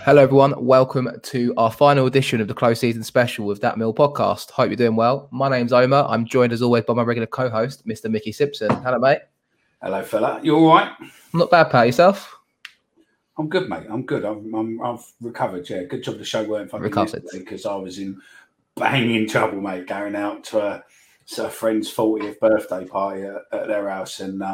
Hello, everyone. Welcome to our final edition of the close season special with That Mill podcast. Hope you're doing well. My name's Omar. I'm joined, as always, by my regular co-host, Mr. Mickey Simpson. Hello, mate. Hello, fella. You all right? Not bad, pal. Yourself? I'm good, mate. I'm good. I've recovered. Yeah, good job the show weren't fucking yesterday because I was in banging trouble, mate. Going out to a friend's 40th birthday party at their house, and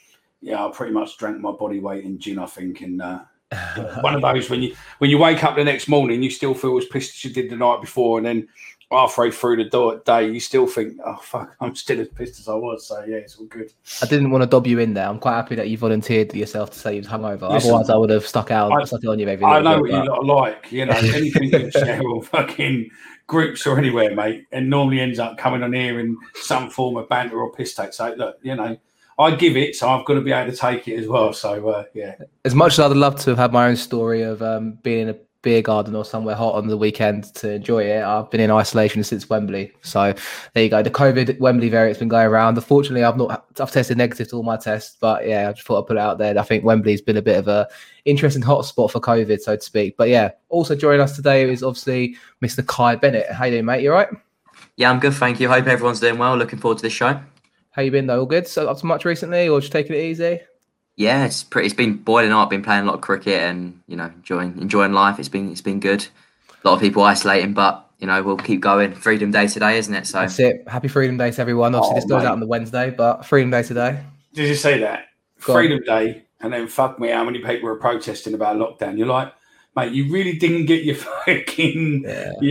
I pretty much drank my body weight in gin, I think. And one of those when you wake up the next morning, you still feel as pissed as you did the night before, and then halfway through the day, you still think, "Oh fuck, I'm still as pissed as I was." So yeah, it's all good. I didn't want to dob you in there. I'm quite happy that you volunteered yourself to say you was hungover. Otherwise, I would have stuck it on you. I know what you lot are like. You know, anything you can share on fucking groups or anywhere, mate, and normally ends up coming on here in some form of banter or piss take. So look, you know, I give it, so I've got to be able to take it as well. So yeah. As much as I'd love to have had my own story of being in a beer garden or somewhere hot on the weekend to enjoy it, I've been in isolation since Wembley. So there you go. The COVID Wembley variant's been going around. Unfortunately, I've tested negative to all my tests, but yeah, I just thought I'd put it out there. I think Wembley's been a bit of a interesting hotspot for COVID, so to speak. But yeah, also joining us today is obviously Mr. Kai Bennett. How you doing, mate? You all right? Yeah, I'm good, thank you. Hope everyone's doing well. Looking forward to this show. How you been though? All good? So up to much recently, or just taking it easy? Yeah, it's been boiling up. I've been playing a lot of cricket and, you know, enjoying life. It's been good. A lot of people isolating, but, you know, we'll keep going. Freedom Day today, isn't it? So that's it. Happy Freedom Day to everyone. Obviously, this goes out on the Wednesday, but Freedom Day today. Did you say that? Freedom Day, and then fuck me, how many people were protesting about lockdown? You're like, mate, you really didn't get your fucking,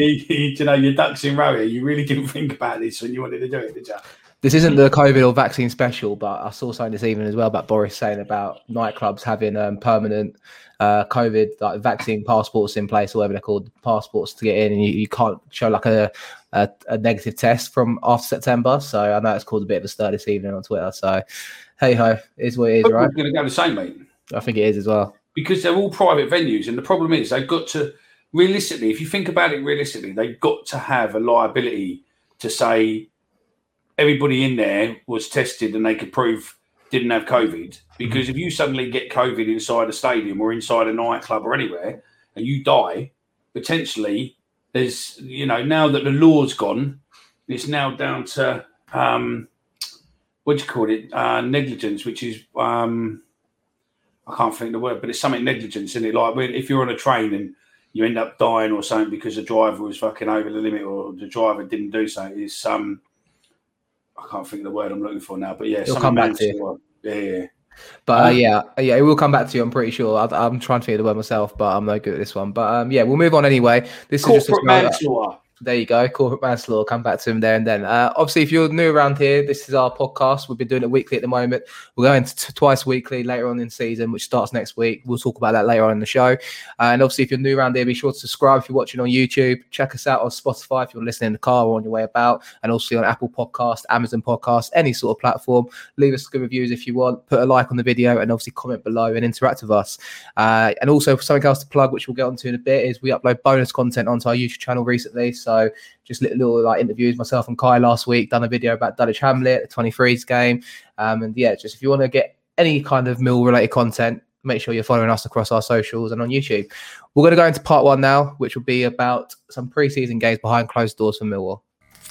your ducks in row here. You really didn't think about this when you wanted to do it, did you? This isn't the COVID or vaccine special, but I saw something this evening as well about Boris saying about nightclubs having permanent COVID like vaccine passports in place, or whatever they're called, passports to get in, and you can't show like a negative test from after September. So I know it's caused a bit of a stir this evening on Twitter. So hey ho, is what it is, right? We're going to go the same, mate. I think it is as well. Because they're all private venues, and the problem is they've got to, realistically, if you think about it realistically, they've got to have a liability to say everybody in there was tested and they could prove didn't have COVID. Because if you suddenly get COVID inside a stadium or inside a nightclub or anywhere and you die, potentially there's, you know, now that the law's gone, it's now down to, negligence, which is, I can't think of the word, but it's something negligence, isn't it? Like if you're on a train and you end up dying or something because the driver was fucking over the limit or the driver didn't do something, it's I can't think of the word I'm looking for now, but yeah, it'll come back to you. Yeah. But it will come back to you. I'm pretty sure. I'm trying to think of the word myself, but I'm no good at this one. But we'll move on anyway. This corporate is just manslaughter. There you go, corporate manslaughter. Come back to him there and then. Obviously, if you're new around here, this is our podcast. We've been doing it weekly at the moment. We're going to twice weekly later on in season, which starts next week. We'll talk about that later on in the show. And obviously, if you're new around here, be sure to subscribe if you're watching on YouTube. Check us out on Spotify if you're listening in the car or on your way about, and also on Apple Podcast, Amazon Podcast, any sort of platform. Leave us good reviews if you want. Put a like on the video and obviously comment below and interact with us. And also something else to plug, which we'll get onto in a bit, is we upload bonus content onto our YouTube channel recently. So just little like interviews, myself and Kai last week, done a video about Dulwich Hamlet, the 23s game. And yeah, just if you want to get any kind of Mill related content, make sure you're following us across our socials and on YouTube. We're going to go into part one now, which will be about some pre-season games behind closed doors for Millwall.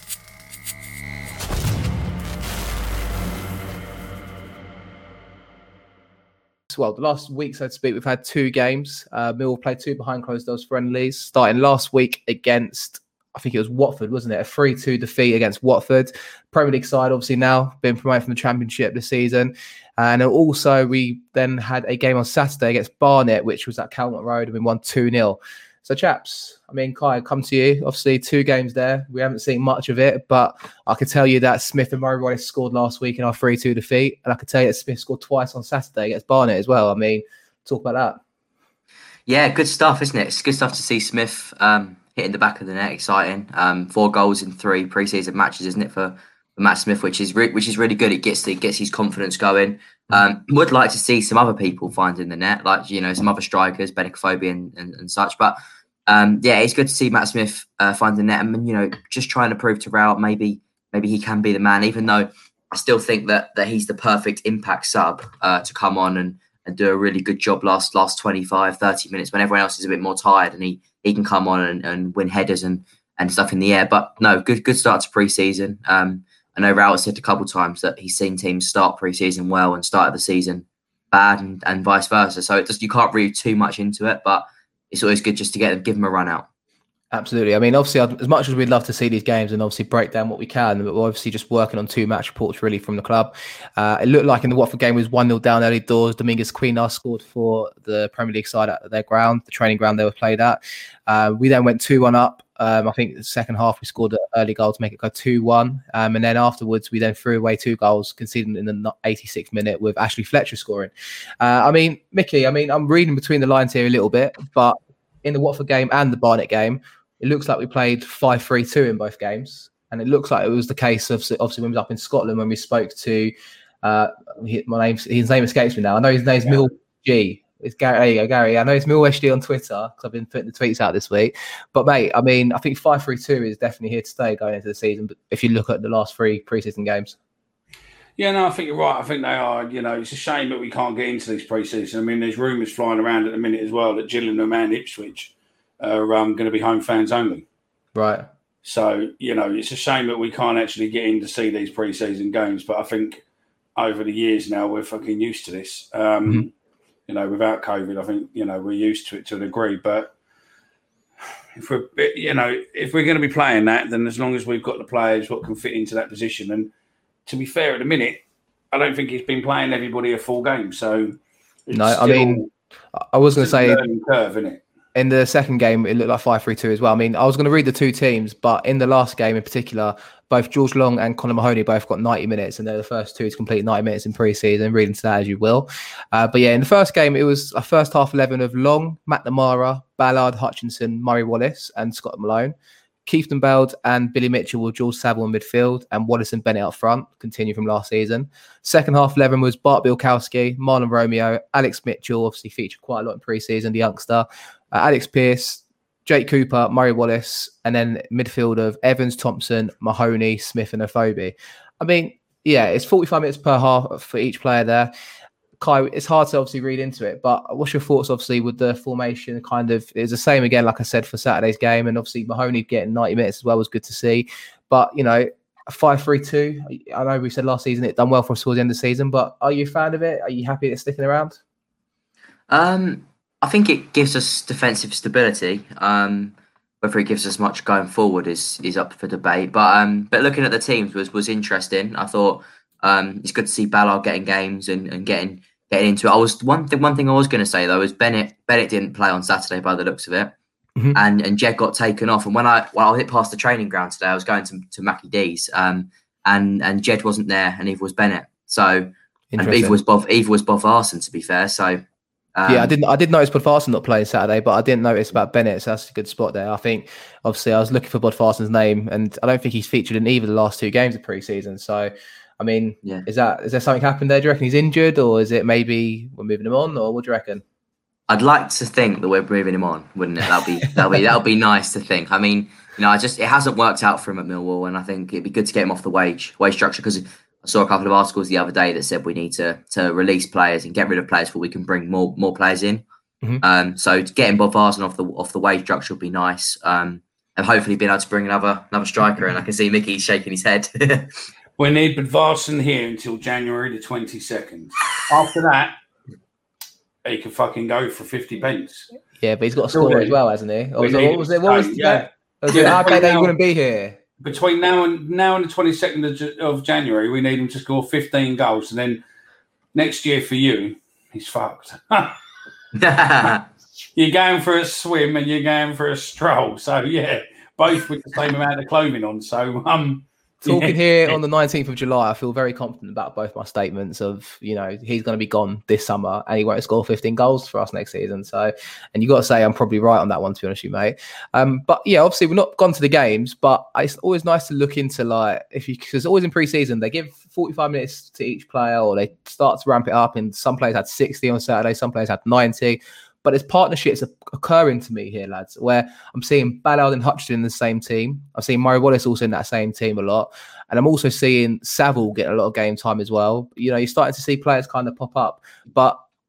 Well, the last week, so to speak, we've had two games. Millwall played two behind closed doors friendlies, starting last week against, I think it was Watford, wasn't it? A 3-2 defeat against Watford. Premier League side, obviously now been promoted from the Championship this season. And also we then had a game on Saturday against Barnet, which was at Calmont Road, and we won 2-0. So chaps, I mean, Kai, come to you. Obviously, two games there. We haven't seen much of it, but I can tell you that Smith and Murray scored last week in our 3-2 defeat. And I can tell you that Smith scored twice on Saturday against Barnet as well. I mean, talk about that. Yeah, good stuff, isn't it? It's good stuff to see Smith hitting the back of the net. Exciting. 4 goals in 3 pre-season matches, isn't it, for Matt Smith, which is really good. It gets his confidence going. Would like to see some other people finding the net, like, you know, some other strikers, Bedekophobia and such. But it's good to see Matt Smith find the net and, you know, just trying to prove to Raul maybe he can be the man, even though I still think that he's the perfect impact sub to come on and do a really good job last 25, 30 minutes when everyone else is a bit more tired, and he can come on and win headers and stuff in the air. But no, good start to pre-season. I know Raul said a couple of times that he's seen teams start pre-season well and start the season bad, and vice versa. So you can't read too much into it, but it's always good just to give them a run out. Absolutely. I mean, obviously, as much as we'd love to see these games and obviously break down what we can, but we're obviously just working on 2 match reports really from the club. It looked like in the Watford game was 1-0 down early doors. Dominguez Quina scored for the Premier League side at their ground, the training ground they were played at. We then went 2-1 up. I think the second half we scored an early goal to make it go 2-1. And then afterwards, we then threw away 2 goals, conceding in the 86th minute with Ashley Fletcher scoring. I mean, Mickey, I'm reading between the lines here a little bit, but in the Watford game and the Barnet game, it looks like we played 5-3-2 in both games. And it looks like it was the case of, obviously, when we was up in Scotland, when we spoke to, his name escapes me now. I know his name's Mill G. It's Gary. There you go, Gary. I know it's Mill HD on Twitter because I've been putting the tweets out this week. But, mate, I mean, I think 5-3-2 is definitely here to stay going into the season. But if you look at the last 3 pre-season games. Yeah, no, I think you're right. I think they are, it's a shame that we can't get into these pre-season. I mean, there's rumours flying around at the minute as well that Gillingham and Ipswich are going to be home fans only. Right. So, it's a shame that we can't actually get in to see these pre-season games. But I think over the years now, we're fucking used to this. Without COVID, I think, we're used to it to a degree. But if we're going to be playing that, then as long as we've got the players what can fit into that position. And to be fair, at the minute, I don't think he's been playing everybody a full game. So, no, I mean, I was going to say, curve, isn't it? In the second game, it looked like 5-3-2 as well. I mean, I was going to read the 2 teams, but in the last game in particular, both George Long and Conor Mahoney both got 90 minutes, and they're the first 2 to complete 90 minutes in pre-season. Read into that as you will. But yeah, in the first game, it was a first half 11 of Long, Matt Namara, Ballard, Hutchinson, Murray Wallace, and Scott Malone. Keithton Beld and Billy Mitchell with George Saville in midfield, and Wallace and Bennett up front, continue from last season. Second half 11 was Bart Bielkowski, Marlon Romeo, Alex Mitchell, obviously featured quite a lot in pre-season, the youngster, Alex Pearce, Jake Cooper, Murray Wallace, and then midfield of Evans, Thompson, Mahoney, Smith, and Afobe. I mean, yeah, it's 45 minutes per half for each player there. Kai, it's hard to obviously read into it, but what's your thoughts, obviously, with the formation? Kind of, it's the same again, like I said, for Saturday's game, and obviously Mahoney getting 90 minutes as well was good to see. But, 5-3-2, I know we said last season it done well for us towards the end of the season, but are you a fan of it? Are you happy it's sticking around? I think it gives us defensive stability. Whether it gives us much going forward is up for debate. But looking at the teams was interesting. I thought it's good to see Ballard getting games and getting into it. One thing I was going to say though is Bennett didn't play on Saturday by the looks of it, and Jed got taken off. And when I hit past the training ground today, I was going to Mackie D's, and Jed wasn't there, and neither was Bennett. So and either was Bob Arson, to be fair. So. I did notice Bodvarsson not playing Saturday, but I didn't notice about Bennett, so that's a good spot there. I think, obviously, I was looking for Bodvarsson's name, and I don't think he's featured in either of the last 2 games of pre-season. So, I mean, is there something happened there? Do you reckon he's injured, or is it maybe we're moving him on, or what do you reckon? I'd like to think that we're moving him on, wouldn't it? That'll be nice to think. I mean, it hasn't worked out for him at Millwall, and I think it'd be good to get him off the wage structure, because I saw a couple of articles the other day that said we need to release players and get rid of players before we can bring more players in. So getting Bodvarsson off the wage structure would be nice, and hopefully being able to bring another striker in. I can see Mickey shaking his head. We need Bodvarsson here until January the 22nd. After that, he can fucking go for 50 pence. Yeah, but he's got to score as well, hasn't he? What was it? I bet he wouldn't be here. Between now and the 22nd of January, we need him to score 15 goals. And then next year for you, he's fucked. You're going for a swim and you're going for a stroll. So, yeah, both with the same amount of clothing on. So, talking here on the 19th of July, I feel very confident about both my statements of, he's going to be gone this summer and he won't score 15 goals for us next season. So, and you got to say I'm probably right on that one, to be honest with you, mate. But yeah, obviously we're not gone to the games, but it's always nice to look into because always in pre-season, they give 45 minutes to each player, or they start to ramp it up, and some players had 60 on Saturday, some players had 90. But there's partnerships occurring to me here, lads, where I'm seeing Ballard and Hutchinson in the same team. I've seen Murray Wallace also in that same team a lot. And I'm also seeing Saville get a lot of game time as well. You're starting to see players kind of pop up. But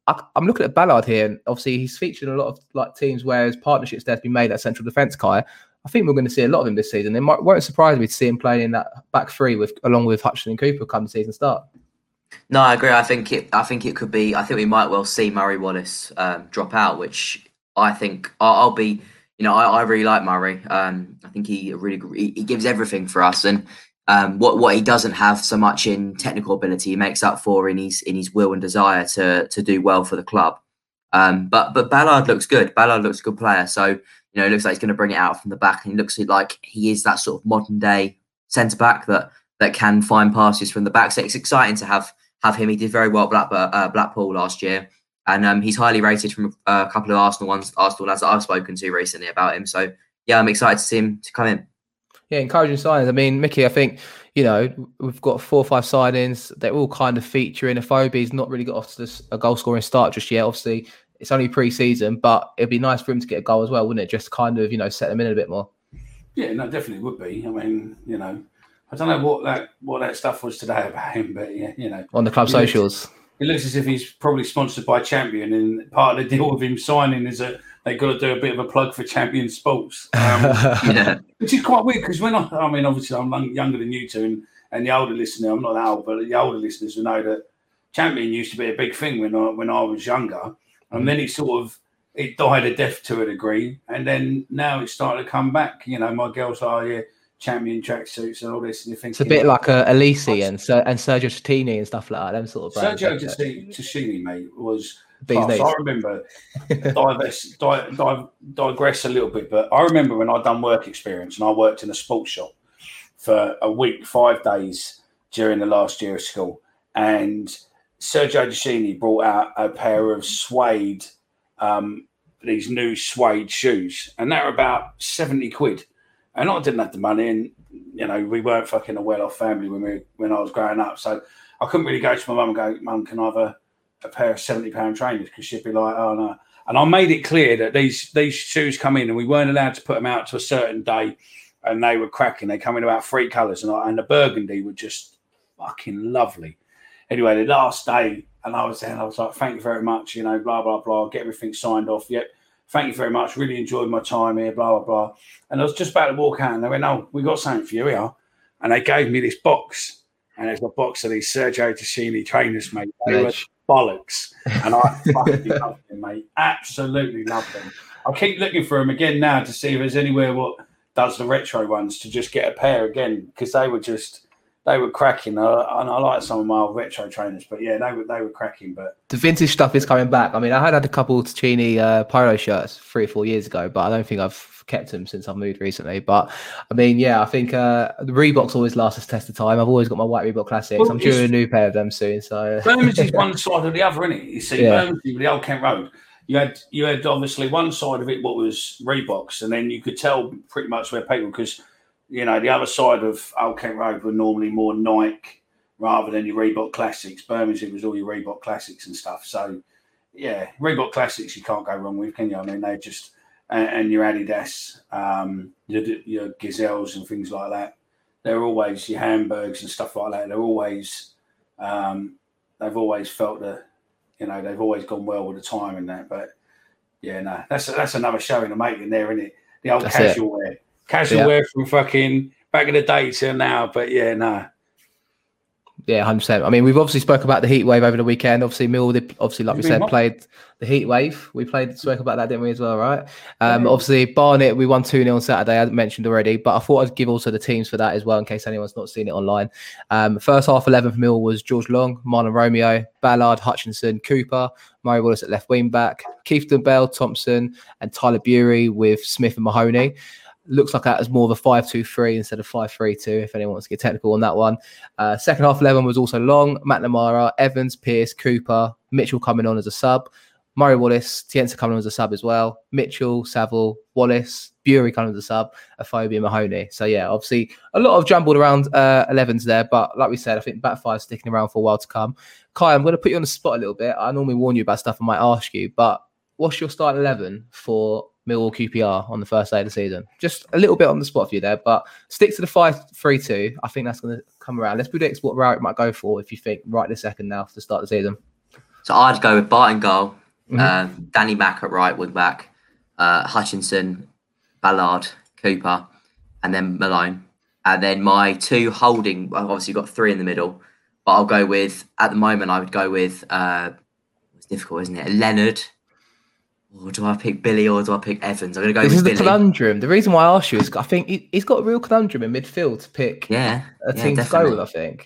I'm looking at Ballard here, and obviously he's featured in a lot of like teams where his partnerships there have been made at central defence. Kai, I think we're going to see a lot of him this season. It won't surprise me to see him playing in that back three along with Hutchinson and Cooper come the season start. No, I agree. I think it could be. I think we might well see Murray Wallace drop out, which I think I'll be. I really like Murray. I think he gives everything for us, and what he doesn't have so much in technical ability, he makes up for in his will and desire to do well for the club. But Ballard looks good. Ballard looks a good player. So it looks like he's going to bring it out from the back, and he looks like he is that sort of modern day centre back that can find passes from the back. So it's exciting to have him. He did very well at Blackpool last year. And he's highly rated from a couple of Arsenal lads that I've spoken to recently about him. So, yeah, I'm excited to see him to come in. Yeah, encouraging signs. I mean, Mickey, I think, we've got 4 or 5 signings. They're all kind of featuring. Afobe's not really got off to a goal-scoring start just yet. Obviously, it's only pre-season, but it'd be nice for him to get a goal as well, wouldn't it? Just kind of, set them in a bit more. Yeah, no, definitely would be. I mean, I don't know what that stuff was today about him, but, yeah, On the club socials. It looks as if he's probably sponsored by Champion, and part of the deal with him signing is that they've got to do a bit of a plug for Champion Sports, which is quite weird because obviously I'm younger than you two, and the older listener, I'm not that old, but the older listeners will know that Champion used to be a big thing when I was younger, and then it died a death to a degree, and then now it's starting to come back. My girls are Champion tracksuits and all this, and you're thinking it's a bit like Elise and Sergio Tacchini and stuff like that. Them sort of brands. Sergio Tacchini, mate, was class. I remember digress a little bit, but I remember when I'd done work experience and I worked in a sports shop for a week, 5 days during the last year of school, and Sergio Tacchini brought out a pair of suede, these new suede shoes, and they were about 70 quid. And I didn't have the money, and we weren't fucking a well-off family when I was growing up, so I couldn't really go to my mum and go, "Mum, can I have a pair of £70 trainers?" Because she'd be like, "Oh no." And I made it clear that these shoes come in, and we weren't allowed to put them out to a certain day, and they were cracking. They come in about 3 colours, and the burgundy were just fucking lovely. Anyway, the last day, and I was there, and I was like, "Thank you very much," blah blah blah, get everything signed off. Yep. Thank you very much. Really enjoyed my time here, blah, blah, blah. And I was just about to walk out, and they went, "Oh, we got something for you here." And they gave me this box, and there's a box of these Sergio Tacchini trainers, mate. They were bollocks. And I fucking loved them, mate. Absolutely loved them. I keep looking for them again now to see if there's anywhere what does the retro ones to just get a pair again, because they were cracking. And I like some of my old retro trainers, but yeah, they were cracking. But the vintage stuff is coming back. I mean, I had a couple of Tacchini Pyro shirts 3 or 4 years ago, but I don't think I've kept them since I've moved recently. But I mean, yeah, I think the Reeboks always last us test of time. I've always got my white Reebok Classics. Well, I'm due a new pair of them soon. So Bermondsey's one side or the other, isn't it? You see, Bermondsey with the Old Kent Road. You had obviously one side of it what was Reeboks, and then you could tell pretty much where people, because the other side of Old Kent Road were normally more Nike rather than your Reebok Classics. Bermondsey was all your Reebok Classics and stuff. So, yeah, Reebok Classics you can't go wrong with, can you? I mean, they just and your Adidas, your Gazelles and things like that. They're always your Hamburgs and stuff like that. They're always they've always felt that they've always gone well with the time and that. But yeah, no, that's another show in the making there, isn't it? The old casual wear. Casual wear from fucking back in the day to now, but yeah, no. Yeah, 100%. I mean, we've obviously spoke about the heat wave over the weekend. Obviously, Mill, like we said, played the heat wave. We spoke about that, didn't we, as well, right? Obviously, Barnet, we won 2-0 on Saturday, I mentioned already, but I thought I'd give also the teams for that as well, in case anyone's not seen it online. First half 11 for Mill was George Long, Marlon Romeo, Ballard, Hutchinson, Cooper, Murray Wallace at left wing back, Keithton Bell, Thompson, and Tyler Bury with Smith and Mahoney. Looks like that was more of a 5-2-3 instead of 5-3-2, if anyone wants to get technical on that one. Second half 11 was also Long, McNamara, Evans, Pearce, Cooper, Mitchell coming on as a sub, Murray Wallace, Tienza coming on as a sub as well, Mitchell, Saville, Wallace, Bury coming as a sub, Afobe and Mahoney. So yeah, obviously a lot of jumbled around 11s there, but like we said, I think back five sticking around for a while to come. Kai, I'm going to put you on the spot a little bit. I normally warn you about stuff I might ask you, but what's your starting 11 for Millwall QPR on the first day of the season? Just a little bit on the spot for you there, but stick to the 5-3-2. I think that's going to come around. Let's predict what route it might go for if you think right this second now to start the season. So I'd go with Bart in goal, Danny Mack at right wing back, Hutchinson, Ballard, Cooper, and then Malone. And then my two holding, well, obviously you've got three in the middle, but I'll go with, at the moment, I would go with, it's difficult, isn't it? Leonard. Or do I pick Billy or do I pick Evans? I'm going to go with Billy. This is the conundrum. The reason why I asked you is I think he's got a real conundrum in midfield to pick a team to go with, I think.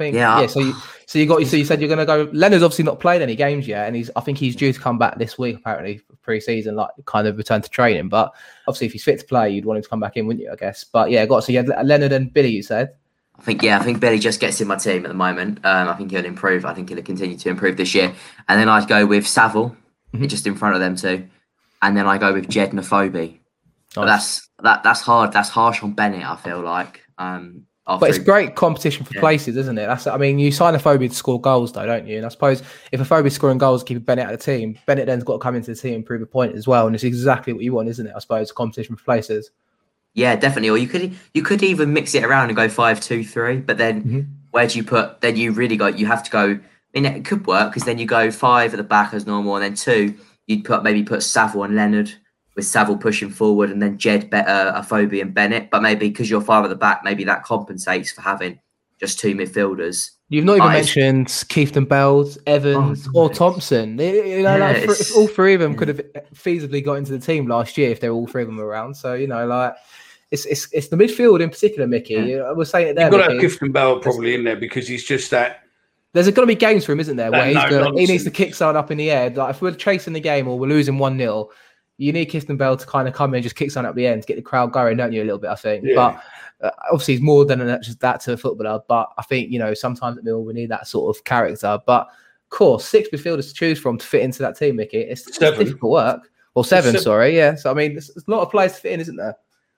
So you said you're going to go. Leonard's obviously not played any games yet, and I think he's due to come back this week apparently for pre-season, like kind of return to training. But obviously, if he's fit to play, you'd want him to come back in, wouldn't you? I guess. But yeah, so you had Leonard and Billy. You said. I think Billy just gets in my team at the moment. I think he'll improve. I think he'll continue to improve this year. And then I'd go with Saville, just in front of them two, and then I go with Jed Nafobi. Nice. But that's hard. That's harsh on Bennett. I feel like. But it's great competition for places, isn't it? You sign Afobe to score goals, though, don't you? And I suppose if Afobe's scoring goals, keeping Bennett out of the team, Bennett then's got to come into the team and prove a point as well. And it's exactly what you want, isn't it? I suppose competition for places. Yeah, definitely. Or you could even mix it around and go 5-2-3. But then where do you put? Then you really you have to go. I mean, it could work because then you go 5 at the back as normal, and then 2 you'd put Saville and Leonard, with Saville pushing forward, and then Jed, Afobe and Bennett. But maybe because you're 5 at the back, maybe that compensates for having just 2 midfielders. You've not even mentioned Keithton Bells, Evans, or Thompson. All 3 of them could have feasibly got into the team last year if they were all 3 of them around. So it's the midfield in particular, Mickey. Yeah. I was saying it there. You've got to have Keithton Bell probably in there because he's just that. There's going to be games for him, isn't there, where he needs to kick someone up in the air. Like if we're chasing the game or we're losing 1-0. You need Keithton Bell to kind of come in and just kick something up the end to get the crowd going, don't you, a little bit, I think. Yeah. But obviously he's more than just that to a footballer. But I think, sometimes at Mill we need that sort of character. But, of course, 6 midfielders to choose from to fit into that team, Mickey. It's difficult work. Or 7, sorry, yeah. So, there's a lot of players to fit in, isn't there?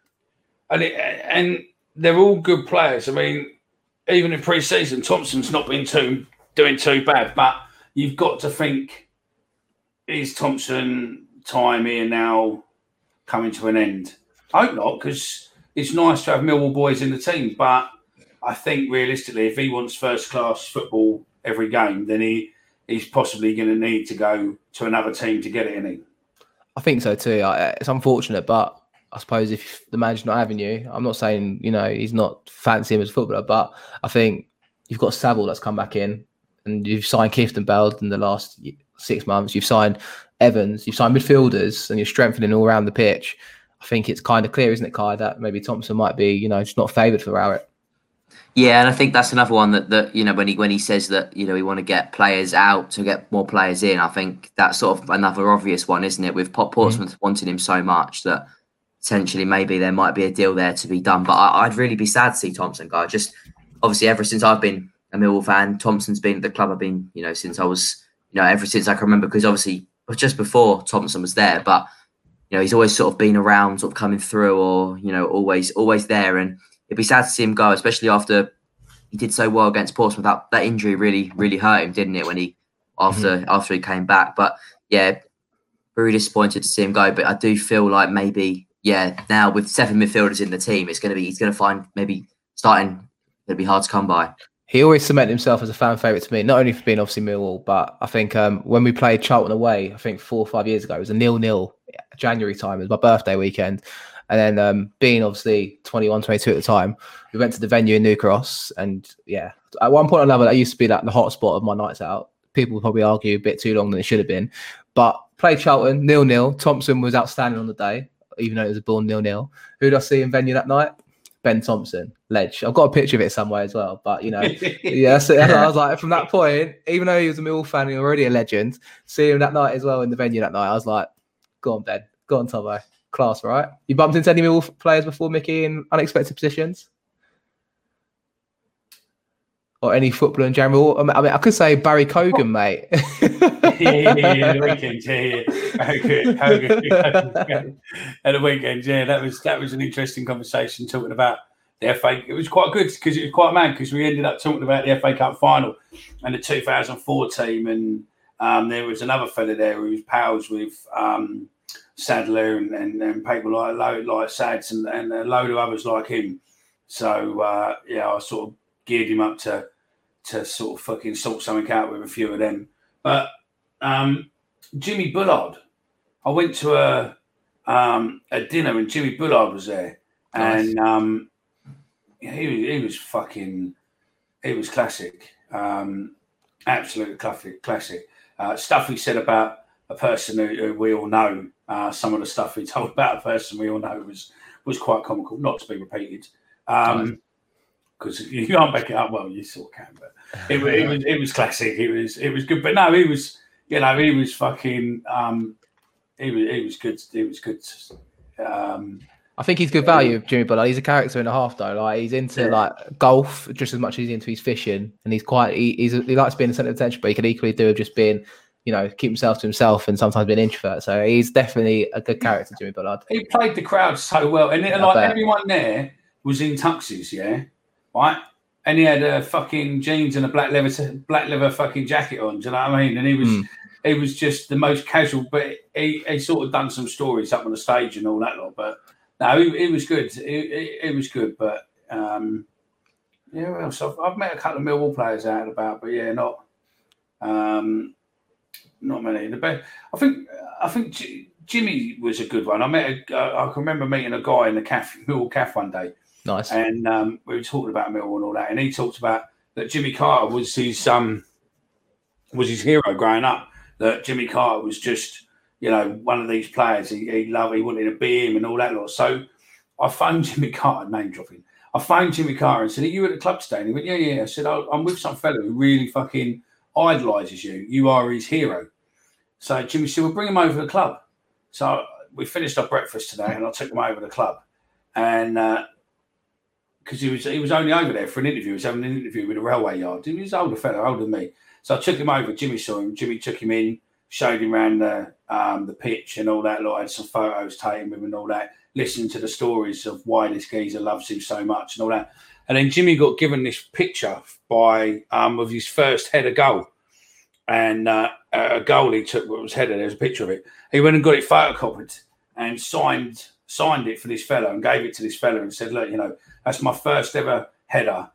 And they're all good players. Even in pre-season, Thompson's not been doing too bad. But you've got to think, is Thompson time here now coming to an end? I hope not, because it's nice to have Millwall boys in the team, but I think realistically if he wants first class football every game, then he's possibly going to need to go to another team to get it, isn't he? I think so too. It's unfortunate, but I suppose if the manager's not having you, I'm not saying he's not fancy him as a footballer, but I think you've got Saville that's come back in, and you've signed Keithton Bell in the last 6 months, you've signed Evans, you've signed midfielders, and you're strengthening all around the pitch. I think it's kind of clear, isn't it, Kai, that maybe Thompson might be, just not favoured for Rowett. Yeah, and I think that's another one that when he says that we want to get players out to get more players in, I think that's sort of another obvious one, isn't it? With Portsmouth wanting him so much that potentially maybe there might be a deal there to be done. But I'd really be sad to see Thompson go. Just obviously ever since I've been a Millwall fan, Thompson's been at the club. I've been since I was ever since I can remember, because obviously just before Thompson was there, but he's always sort of been around, sort of coming through, or always there. And it'd be sad to see him go, especially after he did so well against Portsmouth. That injury really hurt him, didn't it? When after he came back, but yeah, very disappointed to see him go. But I do feel like maybe now with 7 midfielders in the team, he's going to find maybe starting it'll be hard to come by. He always cemented himself as a fan favourite to me, not only for being obviously Millwall, but I think when we played Charlton away, I think 4 or 5 years ago, it was a 0-0 January time. It was my birthday weekend. And then being obviously 21, 22 at the time, we went to the venue in New Cross. And yeah, at one point or another, that used to be like the hot spot of my nights out. People would probably argue a bit too long than it should have been. But played Charlton, 0-0. Thompson was outstanding on the day, even though it was a born 0-0. Who did I see in venue that night? Ben Thompson, Ledge. I've got a picture of it somewhere as well. But, I was like, from that point, even though he was a Millwall fan and already a legend, seeing him that night as well in the venue that night, I was like, go on, Ben. Go on, Tomo. Class, right? You bumped into any Millwall players before, Mickey, in unexpected positions? Or any footballer in general? I could say Barry Cogan, mate. The weekend, At the weekend, that was an interesting conversation talking about the FA. It was quite good because it was quite mad because we ended up talking about the FA Cup final and the 2004 team, and there was another fella there who was pals with Sadler and people like Sads and a load of others like him. So I sort of geared him up to sort of fucking sort something out with a few of them. But Jimmy Bullard. I went to a dinner and Jimmy Bullard was there, nice. And he was classic, absolute classic. Stuff he said about a person who we all know. Some of the stuff he told about a person we all know was quite comical, not to be repeated. Because you can't back it up. Well, you sort of can, but it was classic. It was good, but no, he was fucking. He was good. He was good. I think he's good value, Jimmy Bullard. He's a character and a half, though. Like he's into like golf just as much as he's into his fishing, and he likes being the centre of attention, but he can equally do with just being, keep himself to himself and sometimes be an introvert. So he's definitely a good character, Jimmy Bullard. He played the crowd so well, and everyone there was in tuxes, yeah, right. And he had fucking jeans and a black leather fucking jacket on. Do you know what I mean? And he was just the most casual, but he sort of done some stories up on the stage and all that lot. But no, it was good. It was good. But well, so I've met a couple of Millwall players out and about, but yeah, not many. I think Jimmy was a good one. I can remember meeting a guy in the Millwall Cafe one day. Nice. And we were talking about Millwall and all that, and he talked about that Jimmy Carter was his hero growing up. That Jimmy Carter was just, one of these players he loved. He wanted to be him and all that lot. So I phoned Jimmy Carter, name dropping. I phoned Jimmy Carter and said, "Are you at the club today?" And he went, "Yeah." I said, "I'm with some fellow who really fucking idolises you. You are his hero." So Jimmy said, "Well, bring him over to the club." So we finished our breakfast today, and I took him over to the club, and because he was only over there for an interview. He was having an interview with a railway yard. He was an older fellow, older than me. So I took him over. Jimmy saw him. Jimmy took him in, showed him around the pitch and all that. I had some photos taken with him and all that, listening to the stories of why this geezer loves him so much and all that. And then Jimmy got given this picture by of his first header goal. And a goal he took was header. There's a picture of it. He went and got it photocopied and signed it for this fellow and gave it to this fellow and said, "Look, that's my first ever header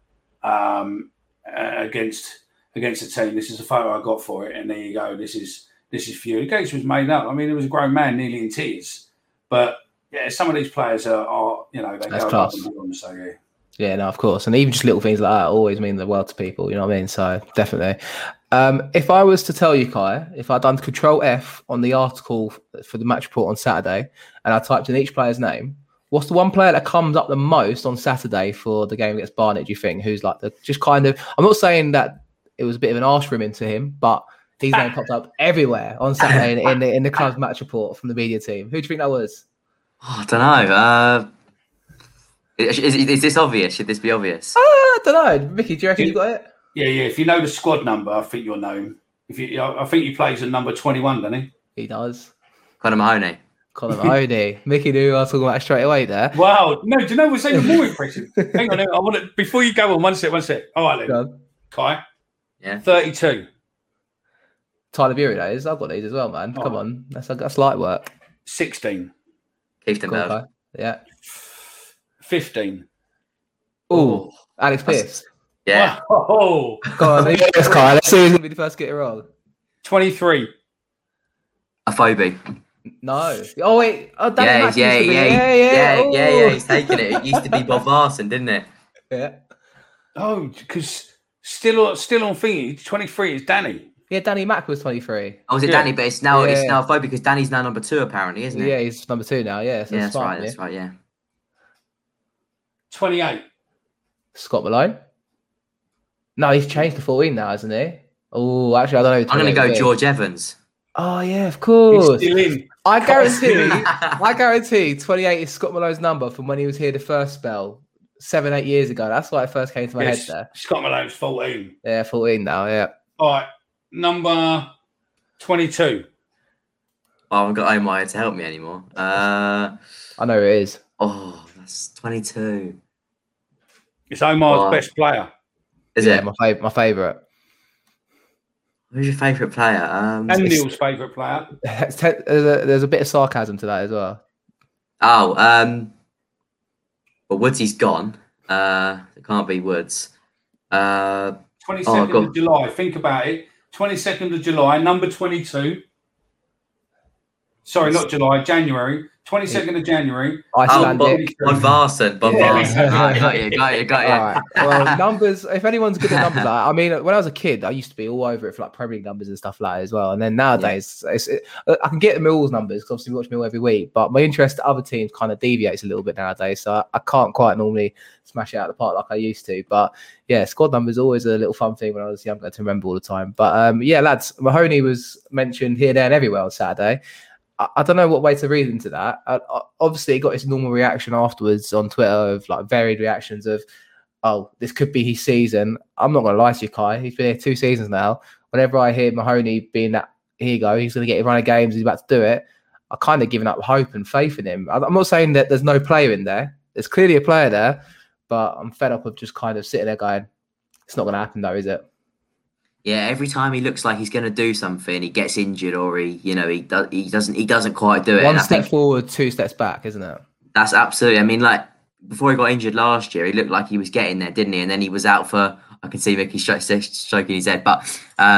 against a team. This is a photo I got for it, and there you go. This is for you." The case was made up. I mean, it was a grown man nearly in tears. But yeah, some of these players are they that's go class. Up and down, so yeah. Yeah, no, of course. And even just little things like that always mean the world to people, you know what I mean? So definitely. If I was to tell you, Kai, if I'd done Control F on the article for the match report on Saturday and I typed in each player's name, what's the one player that comes up the most on Saturday for the game against Barnet, do you think? Who's like I'm not saying that it was a bit of an arse rimming to him, but his name popped up everywhere on Saturday in the club's match report from the media team. Who do you think that was? Oh, I don't know. Is this obvious? Should this be obvious? I don't know. Mickey, do you reckon you got it? Yeah. If you know the squad number, I think you'll know him. I think he plays at number 21, doesn't he? He does. Conor Mahoney. Mickey knew I was talking about straight away there. Wow. No, do you know what's even more impressive? Hang on, I want to, before you go on, one sec. All right, then. Kai. Yeah. 32. Tyler Bury, that is. I've got these as well, man. Come on. That's light work. 16. Keith Denberg. Yeah. 15. Oh, Alex Pearce. Yeah. Oh, go on. Let's Kai. Let's see who's going to be the first to get it wrong. 23. Afobe. No. Oh, wait. Oh, yeah. Oh. He's taking it. It used to be Bob Varson, didn't it? Yeah. Oh, because still on thingy, 23 is Danny. Yeah, Danny Mack was 23. Oh, was it Danny? But it's now Afobe because Danny's now number 2, apparently, isn't it? Yeah, he's number 2 now. Yeah, so that's right. That's right. Yeah. 28. Scott Malone. No, he's changed to 14 now, hasn't he? Oh, actually, I don't know. I'm going to go George Evans. Oh yeah, of course. He's still in. I guarantee 28 is Scott Malone's number from when he was here the first spell 7-8 years ago. That's why it first came to my head there. Scott Malone's 14. Yeah, 14 now. Yeah. All right, number 22. I haven't got Omar here to help me anymore. I know who it is. Oh, that's 22. It's Omar's best player. Is it? My favourite. Who's your favourite player? And Neil's favourite player. There's a bit of sarcasm to that as well. Oh, well, Woodsy's gone. It can't be Woods. 22nd of July. Think about it. 22nd of July, number 22. Sorry, not July, January. 22nd of January. Icelandic. Bob Varson. Got you. All right. Well, numbers, if anyone's good at numbers, I mean, when I was a kid, I used to be all over it for like Premier League numbers and stuff like that as well. And then nowadays, I can get the Millwall's numbers because obviously we watch Mill every week, but my interest in other teams kind of deviates a little bit nowadays. So I can't quite normally smash it out of the park like I used to. But yeah, squad numbers always a little fun thing when I was younger to remember all the time. But yeah, lads, Mahoney was mentioned here, there, and everywhere on Saturday. I don't know what way to read into that. Obviously, he got his normal reaction afterwards on Twitter of like varied reactions of, oh, this could be his season. I'm not going to lie to you, Kai. He's been here 2 seasons now. Whenever I hear Mahoney being that, here you go, he's going to get a run of games, he's about to do it, I kind of given up hope and faith in him. I'm not saying that there's no player in there. There's clearly a player there, but I'm fed up of just kind of sitting there going, it's not going to happen though, is it? Yeah, every time he looks like he's going to do something, he gets injured or he doesn't quite do it. One step forward, 2 steps back, isn't it? That's absolutely. I mean, like before he got injured last year, he looked like he was getting there, didn't he? And then he was out for. I can see Mickey shaking his head, but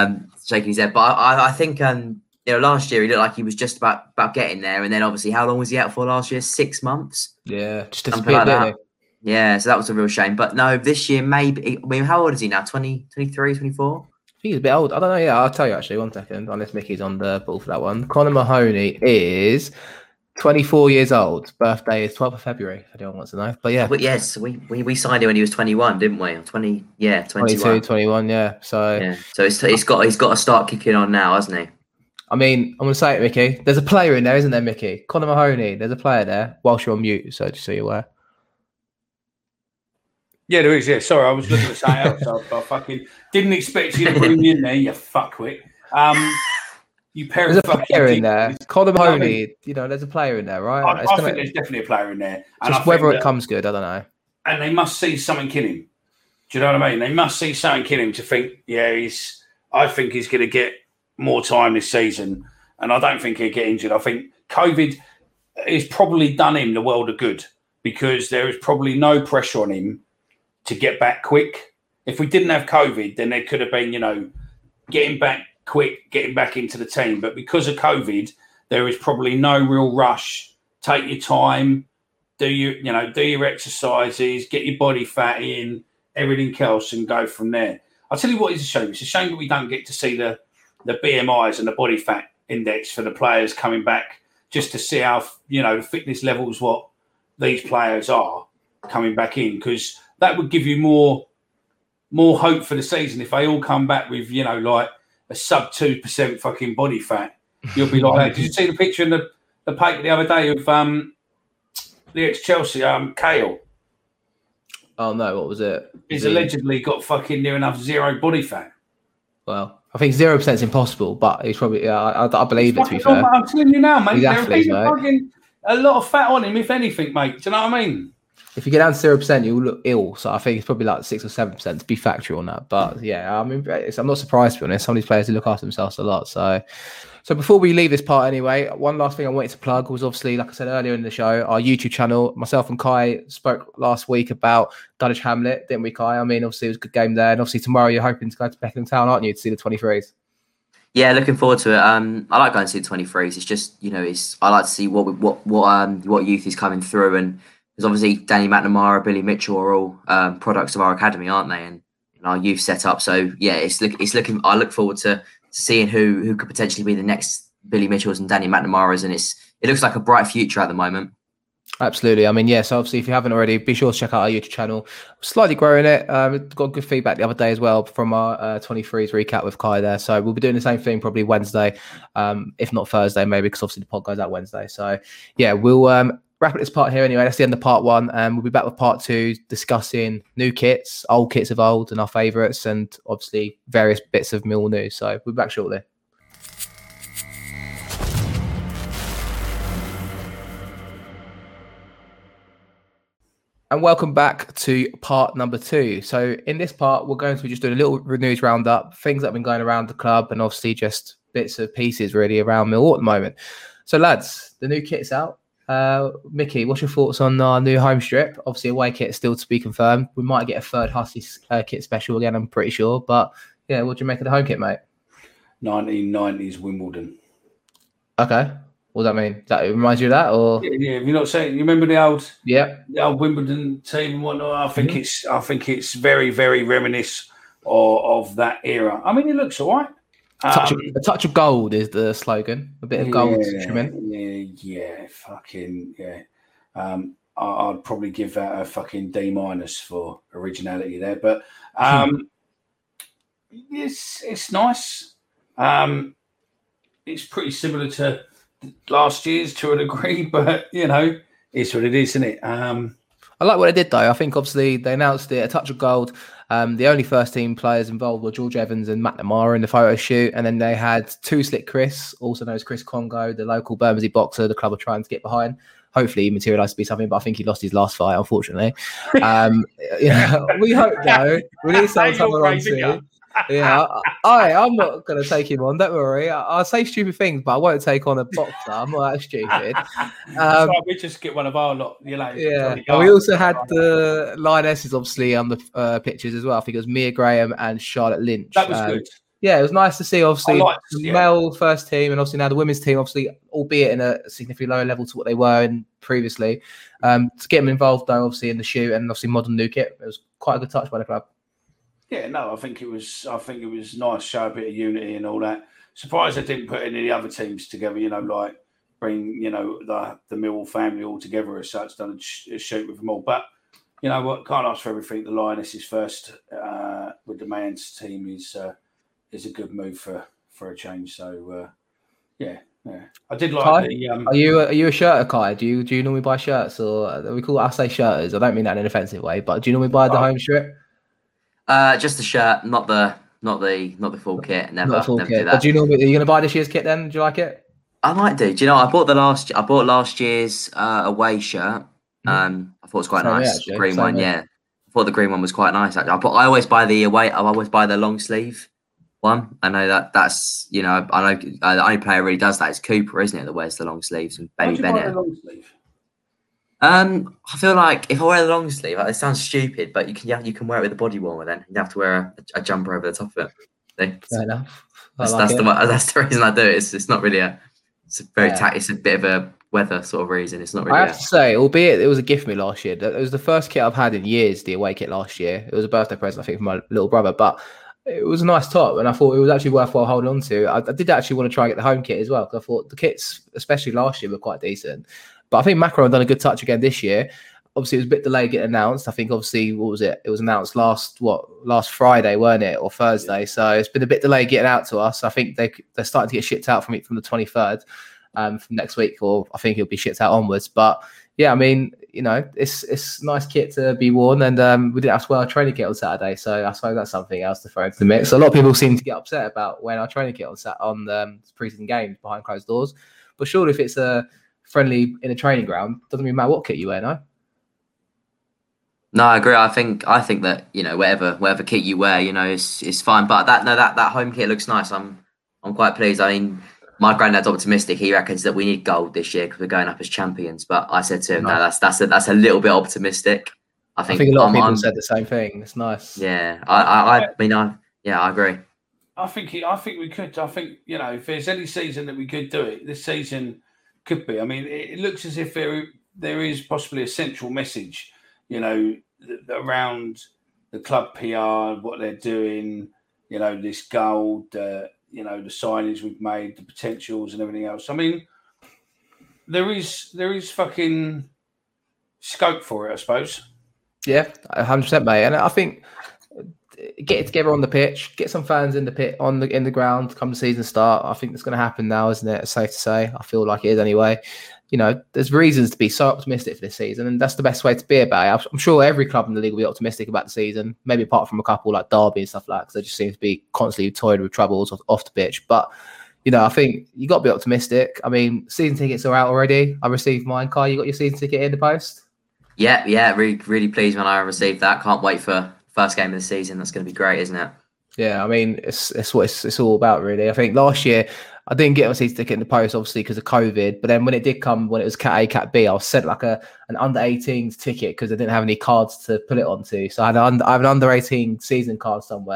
I think last year he looked like he was just about getting there, and then obviously how long was he out for last year? 6 months. Yeah, just something like that. Yeah, so that was a real shame. But no, this year maybe. I mean, how old is he now? 20, 23, 24? I think he's a bit old. I don't know. Yeah, I'll tell you actually. 1 second. Unless Mickey's on the ball for that one. Conor Mahoney is 24 years old. Birthday is 12th of February, if anyone wants to know. But yeah. But yes, we signed him when he was 21, didn't we? 21. 22, 21, yeah. So he's got to start kicking on now, hasn't he? I mean, I'm going to say it, Mickey. There's a player in there, isn't there, Mickey? Conor Mahoney, there's a player there whilst you're on mute, so just so you're aware. Yeah, there is. Yeah, sorry, I was looking at something else. I fucking didn't expect you to bring me in there. You fuckwit. You pair there's a player in there. Conor Mahoney. There's a player in there, right? I think there's definitely a player in there. And just whether it comes good, I don't know. And they must see something kill him. Do you know what I mean? They must see something kill him to think, I think he's going to get more time this season, and I don't think he'll get injured. I think COVID has probably done him the world of good because there is probably no pressure on him to get back quick. If we didn't have COVID, then there could have been, getting back quick, getting back into the team. But because of COVID, there is probably no real rush. Take your time, do your exercises, get your body fat in, everything else, and go from there. I'll tell you what is a shame. It's a shame that we don't get to see the BMIs and the body fat index for the players coming back, just to see how the fitness levels what these players are coming back in, because that would give you more hope for the season. If they all come back with, like a sub 2% fucking body fat, you'll be like, did you see the picture in the paper the other day of the ex-Chelsea, Kale? Oh, no, what was it? He's allegedly got fucking near enough 0 body fat. Well, I think 0% is impossible, but he's probably, I believe it, to be fair. I'm telling you now, mate. There's a lot of fat on him, if anything, mate. Do you know what I mean? If you get down to 0%, you'll look ill. So I think it's probably like 6 or 7% to be factual on that. But yeah, I mean, I'm not surprised, to be honest. Some of these players do look after themselves a lot. So before we leave this part anyway, one last thing I wanted to plug was obviously, like I said earlier in the show, our YouTube channel. Myself and Kai spoke last week about Dulwich Hamlet, didn't we, Kai? I mean, obviously it was a good game there. And obviously tomorrow you're hoping to go to Beckenham Town, aren't you, to see the 23s? Yeah, looking forward to it. I like going to see the 23s. It's just, I like to see what youth is coming through, and because obviously Danny McNamara, Billy Mitchell are all products of our academy, aren't they? And our youth set up. So yeah, it's looking. I look forward to seeing who could potentially be the next Billy Mitchells and Danny McNamaras, and it looks like a bright future at the moment. Absolutely. I mean, yes, obviously, if you haven't already, be sure to check out our YouTube channel. Slightly growing it. Got good feedback the other day as well from our 23s recap with Kai there. So we'll be doing the same thing probably Wednesday, if not Thursday, maybe, because obviously the pod goes out Wednesday. So yeah, we'll wrap up this part here anyway. That's the end of part 1. And we'll be back with part 2, discussing new kits, old kits of old, and our favourites, and obviously various bits of Mill news. So we'll be back shortly. And welcome back to part number 2. So in this part, we're going to be just doing a little news roundup, things that have been going around the club, and obviously just bits of pieces really around Millwall at the moment. So lads, the new kit's out. Mickey, what's your thoughts on our new home strip? Obviously, away kit is still to be confirmed. We might get a third Hussey kit special again, I'm pretty sure. But yeah, what do you make of the home kit, mate? 1990s Wimbledon. Okay. What does that mean? That reminds you of that, or yeah? Have you not seen? You remember the old Wimbledon team and whatnot? I think it's very, very reminiscent of that era. I mean, it looks all right. A touch of gold is the slogan. A bit of gold trim. Yeah, fucking yeah. I'd probably give that a fucking D- for originality there, but it's nice. It's pretty similar to last year's to a degree, but it's what it is, isn't it? I like what they did though. I think obviously they announced it, a touch of gold. The only first team players involved were George Evans and Matt Lamara in the photo shoot, and then they had Two Slick Chris, also known as Chris Congo, the local Bermondsey boxer the club are trying to get behind. Hopefully he materialised to be something, but I think he lost his last fight, unfortunately. We hope though. We need someone on to. Yeah, I'm not going to take him on. Don't worry. I'll say stupid things, but I won't take on a boxer. I'm not that stupid. We just get one of our lot. Yeah. And we also had the Lionesses, obviously, on the pictures as well. I think it was Mia Graham and Charlotte Lynch. That was good. Yeah, it was nice to see, obviously, the male first team and obviously now the women's team, obviously, albeit in a significantly lower level to what they were in previously. To get them involved, though, obviously, in the shoot and obviously modern new kit, it was quite a good touch by the club. Yeah, no, I think it was nice, show a bit of unity and all that. Surprised they didn't put any of the other teams together, like bring, the Millwall family all together as such, done a shoot with them all. But you know what, can't ask for everything. The Lionesses first with the man's team is a good move for a change. So yeah. I did like Kai, the. Are you a shirter, Kai? Do you normally buy shirts, or I say shirters? I don't mean that in an offensive way, but do you normally buy the home shirt? Just the shirt, not the full kit. Never do that. But are you going to buy this year's kit then? Do you like it? I might do. Do you know? I bought last year's away shirt. I thought it was quite nice. The green one, yeah. I thought the green one was quite nice. Actually. I always buy the away. I always buy the long sleeve one. I know that's I know the only player who really does that is Cooper, isn't it? That wears the long sleeves and Baby Bennett. Long sleeve? I feel like if I wear the long sleeve, it sounds stupid, but you can wear it with a body warmer. Then you have to wear a jumper over the top of it. Fair enough. That's the reason I do it. It's not really it's a bit of a weather sort of reason. It's not really. I have to say, albeit it was a gift for me last year. It was the first kit I've had in years. The away kit last year. It was a birthday present, I think, for my little brother, but it was a nice top, and I thought it was actually worthwhile holding on to. I did actually want to try and get the home kit as well, because I thought the kits, especially last year, were quite decent. But I think Macron done a good touch again this year. Obviously, it was a bit delayed getting announced. I think, obviously, what was it? It was announced last Friday, weren't it, or Thursday? Yeah. So it's been a bit delayed getting out to us. I think they're starting to get shipped out from the 23rd, from next week, or I think it'll be shipped out onwards. But yeah, I mean, it's nice kit to be worn, and we didn't have to wear our training kit on Saturday, so I suppose that's something else to throw into the mix. So a lot of people seem to get upset about wearing our training kit on pre-season games behind closed doors. But surely, if it's a friendly in a training ground, doesn't really matter what kit you wear, no? No, I agree. I think that whatever kit you wear, it's fine. But that home kit looks nice. I'm quite pleased. I mean, my granddad's optimistic. He reckons that we need gold this year because we're going up as champions. But I said to him, no, that's a little bit optimistic. I think a lot of people said the same thing. It's nice. Yeah, I agree. I think we could. I think if there's any season that we could do it, this season could be. I mean, it looks as if there is possibly a central message, around the club PR, what they're doing, this gold, the signings we've made, the potentials and everything else. I mean, there is fucking scope for it, I suppose. Yeah, 100%, mate. And I think get it together on the pitch, get some fans in the pit in the ground come the season start. I think that's going to happen now, isn't it? It's safe to say. I feel like it is anyway. There's reasons to be so optimistic for this season, and that's the best way to be about it. I'm sure every club in the league will be optimistic about the season, maybe apart from a couple like Derby and stuff like that, because they just seem to be constantly toying with troubles off the pitch. But, I think you got to be optimistic. I mean, season tickets are out already. I received mine. Kai, you got your season ticket in the post? Yeah, really, really pleased when I received that. Can't wait for first game of the season. That's going to be great, isn't it? Yeah, I mean, it's what it's all about, really. I think last year I didn't get my season ticket in the post, obviously, because of COVID. But then when it did come, when it was Cat A, Cat B, I was sent like an under 18s ticket because I didn't have any cards to put it onto. So I have an under 18 season card somewhere.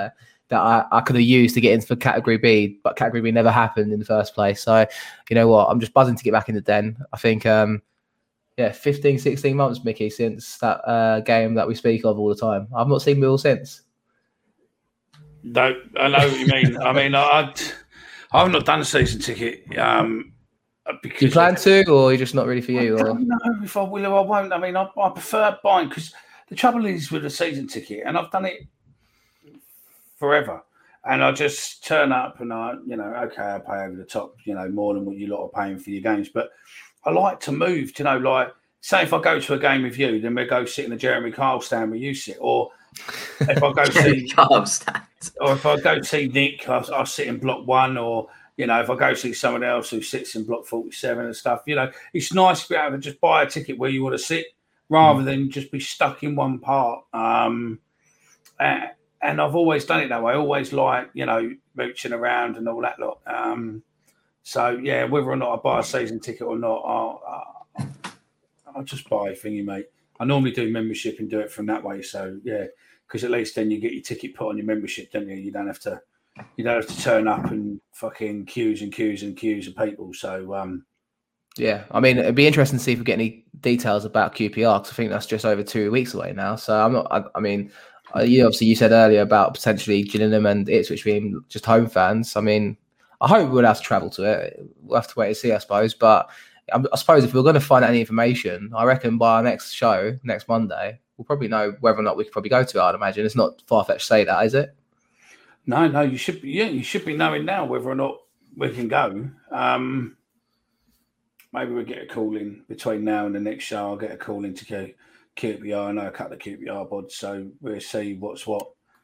that I could have used to get into Category B, but Category B never happened in the first place. So, you know what? I'm just buzzing to get back in the Den. I think, 15, 16 months, Mickey, since that game that we speak of all the time. I've not seen Mill since. No, I know what you mean. I mean, I've not done a season ticket. Because you plan to, or you're just not really for you? I don't know if I will or I won't. I mean, I prefer buying, because the trouble is with a season ticket, and I've done it forever, and I just turn up and I pay over the top, more than what you lot are paying for your games. But I like to move, like, say if I go to a game with you, then we go sit in the Jeremy Kyle stand where you sit, or if I go see or if I go see Nick, I'll sit in block 1, or if I go see someone else who sits in block 47 and stuff, it's nice to be able to just buy a ticket where you want to sit rather than just be stuck in one part. And I've always done it that way. I always like, mooching around and all that lot. So, yeah, whether or not I buy a season ticket or not, I'll just buy a thingy, mate. I normally do membership and do it from that way. So, yeah, because at least then you get your ticket put on your membership, don't you? You don't have to turn up and fucking queues and queues and queues of people. So, yeah, I mean, it'd be interesting to see if we get any details about QPR, because I think that's just over 2 weeks away now. So you said earlier about potentially Gillingham and Ipswich being just home fans. I mean, I hope we'll have to travel to it. We'll have to wait and see, I suppose. But I suppose if we're going to find out any information, I reckon by our next show, next Monday, we'll probably know whether or not we could probably go to it, I'd imagine. It's not far-fetched to say that, is it? No, you should be knowing now whether or not we can go. Maybe we'll get a call in between now and the next show. I'll get a call in to QPR. I know a couple of QPR bods, so we'll see what's what.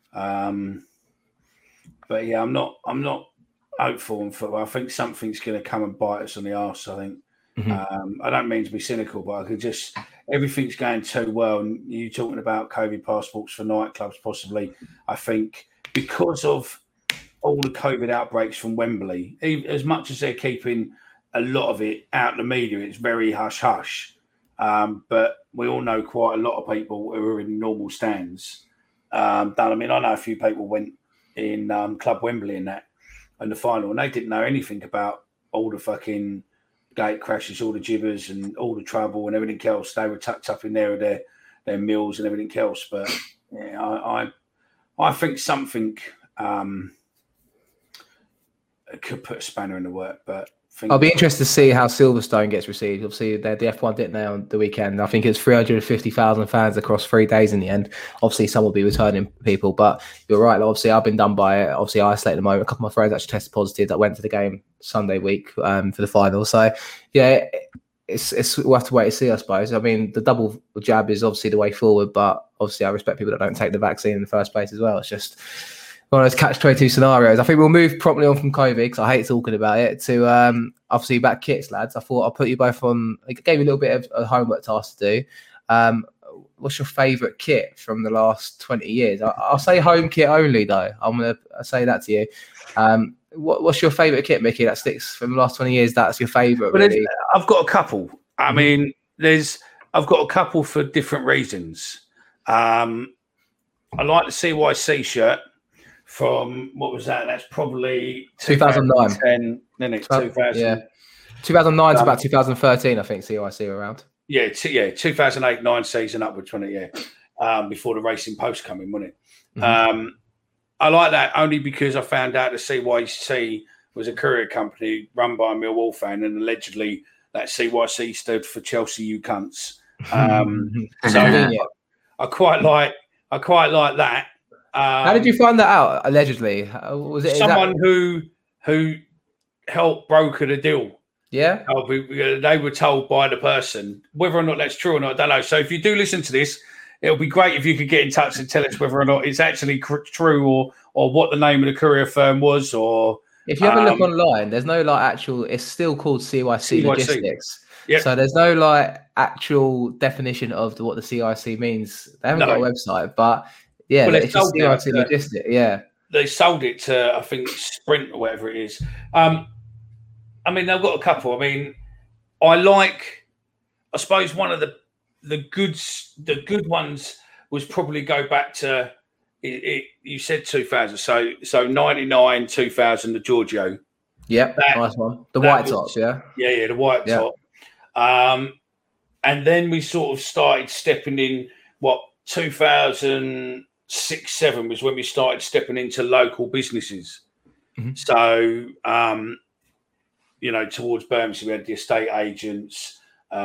But yeah, I'm not hopeful and football. I think something's going to come and bite us on the arse. I think. I don't mean to be cynical, but I could just everything's going too well. And you talking about COVID passports for nightclubs, possibly. I think because of all the COVID outbreaks from Wembley, as much as they're keeping a lot of it out of the media, it's very hush hush. But we all know quite a lot of people who are in normal stands. I mean, I know a few people went in Club Wembley in the final, and they didn't know anything about all the fucking gate crashes, all the gibbers and all the trouble and everything else. They were tucked up in there with their meals and everything else. But yeah, I think something could put a spanner in the work. But I'll be interested to see how Silverstone gets received. Obviously, the F1 didn't they on the weekend? I think it's 350,000 fans across 3 days in the end. Obviously, some will be returning people, but you're right. Obviously, I've been done by it. Obviously, isolated at the moment. A couple of my friends actually tested positive that went to the game Sunday week for the final. So, yeah, we'll have to wait and see, I suppose. I mean, the double jab is obviously the way forward, but obviously, I respect people that don't take the vaccine in the first place as well. It's just one of those catch-22 scenarios. I think we'll move properly on from COVID, because I hate talking about it, to obviously back kits, lads. I thought I'll put you both on. I gave you a little bit of a homework task to do. What's your favourite kit from the last 20 years? I'll say home kit only, though. I'm going to say that to you. What's your favourite kit, Mickey, that sticks from the last 20 years? That's your favourite, really? I've got a couple. I mean, I've got a couple for different reasons. I like the CYC shirt. From what was that? That's probably 2009. Then it's 2000. Yeah, 2009 to about 2013, I think. CYC around. Yeah, 2008-9 season upwards, wasn't it? Yeah, before the Racing Post come in, wasn't it? I like that only because I found out the CYC was a courier company run by a Millwall fan, and allegedly that CYC stood for Chelsea You Cunts. So I quite like that. How did you find that out? Allegedly, was it someone who helped broker the deal? Yeah, they were told by the person. Whether or not that's true or not, I don't know. So if you do listen to this, it'll be great if you could get in touch and tell us whether or not it's actually true, or what the name of the courier firm was. Or if you have a look online, there's no actual. It's still called CYC Logistics. Yep. So there's no actual definition of what the CYC means. They haven't got a website, but. Yeah, it's just CYC Logistics. Yeah, they sold it to, I think, Sprint or whatever it is. I mean, they've got a couple. I mean, I suppose one of the good ones was probably go back to you said 2000, so 99, 2000, the Giorgio. Yep, nice one. The white tops, yeah? Yeah, the white top. And then we sort of started stepping in, 2006, 7 was when we started stepping into local businesses. Mm-hmm. So, towards Bermondsey, we had the estate agents,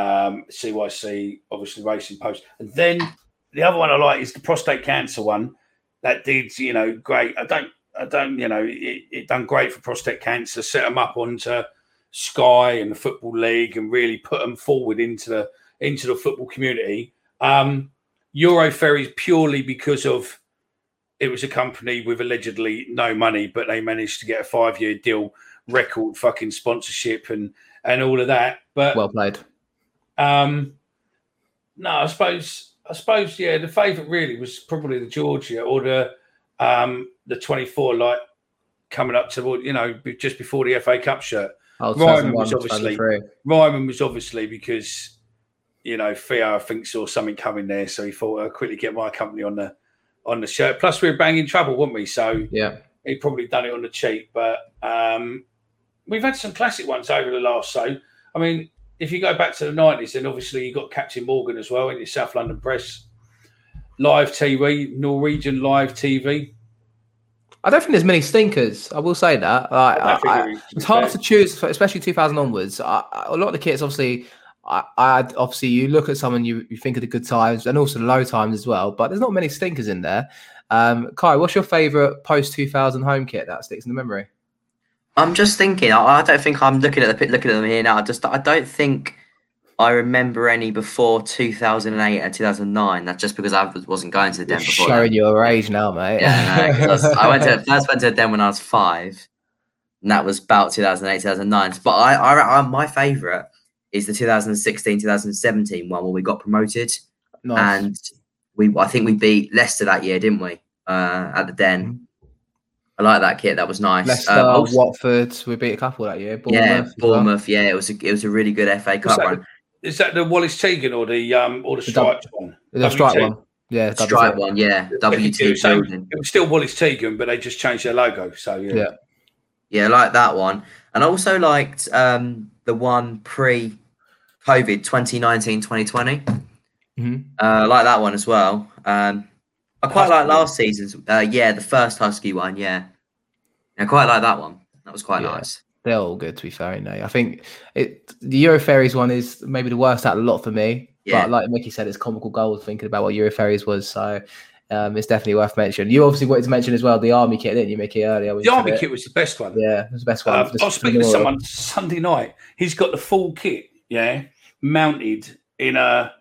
CYC, obviously Racing Post. And then the other one I like is the prostate cancer one. That did, great. I don't, it done great for prostate cancer, set them up onto Sky and the Football League and really put them forward into the football community. Euro Ferries purely because of it was a company with allegedly no money, but they managed to get a 5-year deal, record fucking sponsorship and all of that. But well played. No, I suppose, yeah, the favourite really was probably the Georgia or the 24, like coming up to just before the FA Cup shirt. Ryman was obviously because Theo I think saw something coming there, so he thought I'd quickly get my company on the shirt. Plus we were banging trouble, weren't we? So yeah, he probably done it on the cheap. But we've had some classic ones over the last. So I mean, if you go back to the 90s, then obviously you got Captain Morgan as well in your South London Press. Live TV, Norwegian live TV. I don't think there's many stinkers. I will say that. It's hard to choose, especially 2000 onwards. A lot of the kits, obviously, obviously you look at some and you think of the good times and also the low times as well. But there's not many stinkers in there. Kai, what's your favourite post 2000 home kit that sticks in the memory? I'm just thinking. I don't think I'm looking at them here now. I don't think I remember any before 2008 and 2009. That's just because I wasn't going to the Den before. Showing your age now, mate. Yeah, no, I first went to the Den when I was 5, and that was about 2008, 2009. But I my favourite is the 2016-2017 one where we got promoted, and I think we beat Leicester that year, didn't we? At the Den. Mm-hmm. I like that kit. That was nice. Leicester, Watford, we beat a couple that year. Bournemouth. Yeah, it was a really good FA Cup run. Is that the Wallace Teagan or the Stripes one? The Stripe one. Yeah, Stripe one. Yeah, WT. It was still Wallace Teagan, but they just changed their logo. So yeah, I like that one, and I also liked the one pre-COVID 2019-2020. Mm-hmm. I like that one as well. I quite like last season's. The first Husky one. Yeah, I quite like that one. That was quite nice. They're all good, to be fair. I think the Euro Ferries one is maybe the worst out of the lot for me. Yeah. But like Mickey said, it's comical gold thinking about what Euro Ferries was. So it's definitely worth mentioning. You obviously wanted to mention as well the Army kit, didn't you, Mickey, earlier? The Army kit was the best one. Yeah, it was the best one. I was speaking to someone Sunday night. He's got the full kit, mounted in a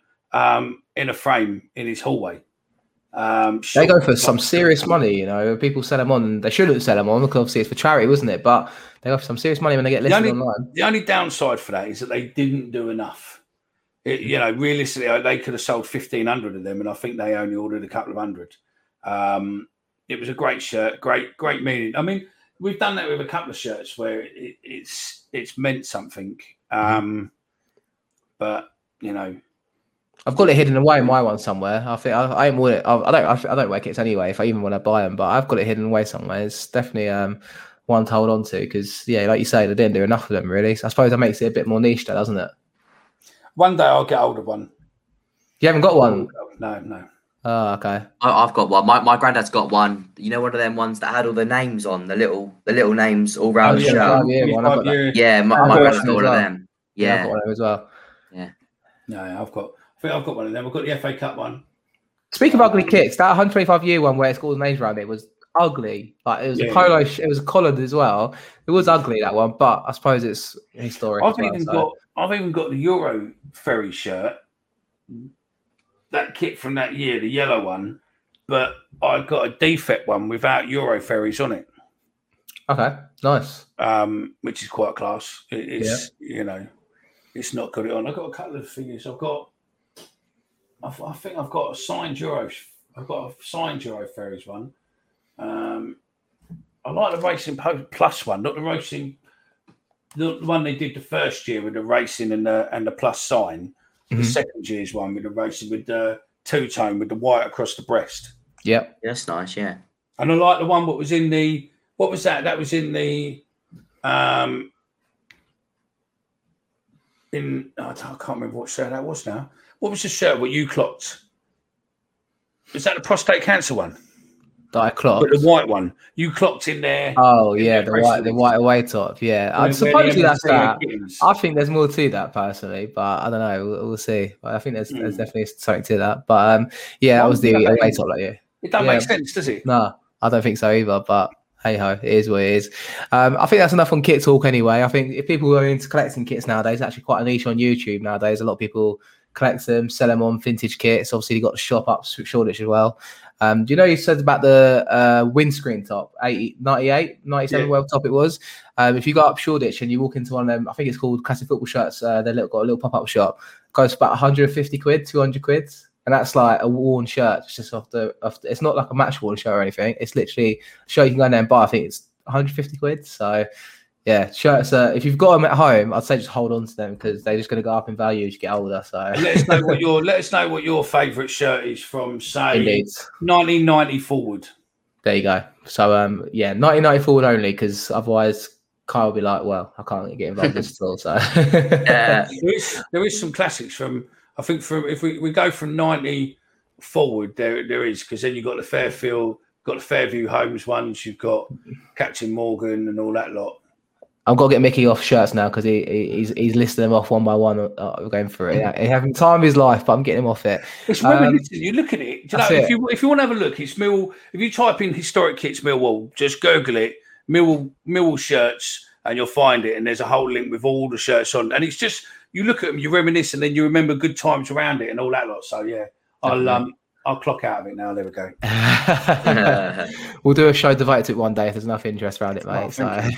frame in his hallway. They go for some serious money, People sell them on. They shouldn't sell them on because obviously it's for charity, wasn't it? But they go for some serious money when they get listed online. The only downside for that is that they didn't do enough. Realistically, they could have sold 1,500 of them, and I think they only ordered a couple of hundred. It was a great shirt, great meaning. I mean, we've done that with a couple of shirts where it's meant something. But I've got it hidden away in my one somewhere. I think I ain't worn it. I don't wear kits anyway. If I even want to buy them, but I've got it hidden away somewhere. It's definitely one to hold on to because like you say, they didn't do enough of them really. So I suppose that makes it a bit more niche, though, doesn't it? One day I'll get hold of one. You haven't got one? No. Oh, okay. I've got one. My granddad's got one. One of them ones that had all the names on the little names all round the shirt. My granddad's got all of them. Yeah, I've got one of them as well. Yeah. No, I think I've got one of them. I've got the FA Cup one. Speaking of ugly kits, that 125-year one where it's got all the names around it was ugly. Like it was a polo. It was a collared as well. It was ugly, that one, but I suppose it's historic. I've even got the Euro Ferry shirt, that kit from that year, the yellow one, but I got a defect one without Euro Ferries on it. Okay, nice. Which is quite class. It's it's not got it on. I've got a couple of figures. I think I've got a signed Euro. I've got a signed Euro Ferries one. I like the Racing Plus one, not the Racing. The one they did the first year with the Racing and the Plus sign. Mm-hmm. The second year's one with the Racing with the two-tone with the white across the breast. Yep. That's nice, yeah. And I like the one that was in the, what was that? That was in the, I can't remember what shirt that was now. What was the shirt what you clocked? Was that the prostate cancer one? That I clocked? But the white one. You clocked in there. Oh, yeah, the white away top. Yeah. Supposedly that's that. I think there's more to that, personally, but I don't know. We'll see. But I think there's definitely something to that. But, that was the away top that year. It don't make sense, does it? No, I don't think so either, but hey ho, it is what it is. I think that's enough on kit talk anyway. I think if people are into collecting kits nowadays, it's actually quite a niche on YouTube nowadays. A lot of people collect them, sell them on vintage kits. Obviously, you've got the shop up Shoreditch as well. Do you know you said about the windscreen top, 98, 97 World top it was? If you go up Shoreditch and you walk into one of them, I think it's called Classic Football Shirts, got a little pop-up shop. It goes for about 150 quid, 200 quid. And that's like a worn shirt. It's just off the it's not like a match worn shirt or anything. It's literally a shirt you can go in there and buy. I think it's 150 quid. So yeah, shirts. If you've got them at home, I'd say just hold on to them because they're just going to go up in value as you get older. So let us know what your favourite shirt is from, say, Indeed. 1990 forward. There you go. So 1990 forward only, because otherwise Kyle will be like, well, I can't get involved in this at all. So there is some classics from. I think if we go from 90 forward, there is, because then you've got the Fairview Homes ones, you've got Captain Morgan and all that lot. I've got to get Mickey off shirts now because he's listing them off one by one. Going through it. He's having time of his life, but I'm getting him off it. It's reminiscent. You look at it. If you want to have a look, it's Millwall. If you type in historic kits Millwall, just Google it, Millwall shirts, and you'll find it. And there's a whole link with all the shirts on. And it's just, you look at them, you reminisce, and then you remember good times around it and all that lot. So yeah, I'll clock out of it now. There we go. We'll do a show devoted to it one day if there's enough interest around it, mate.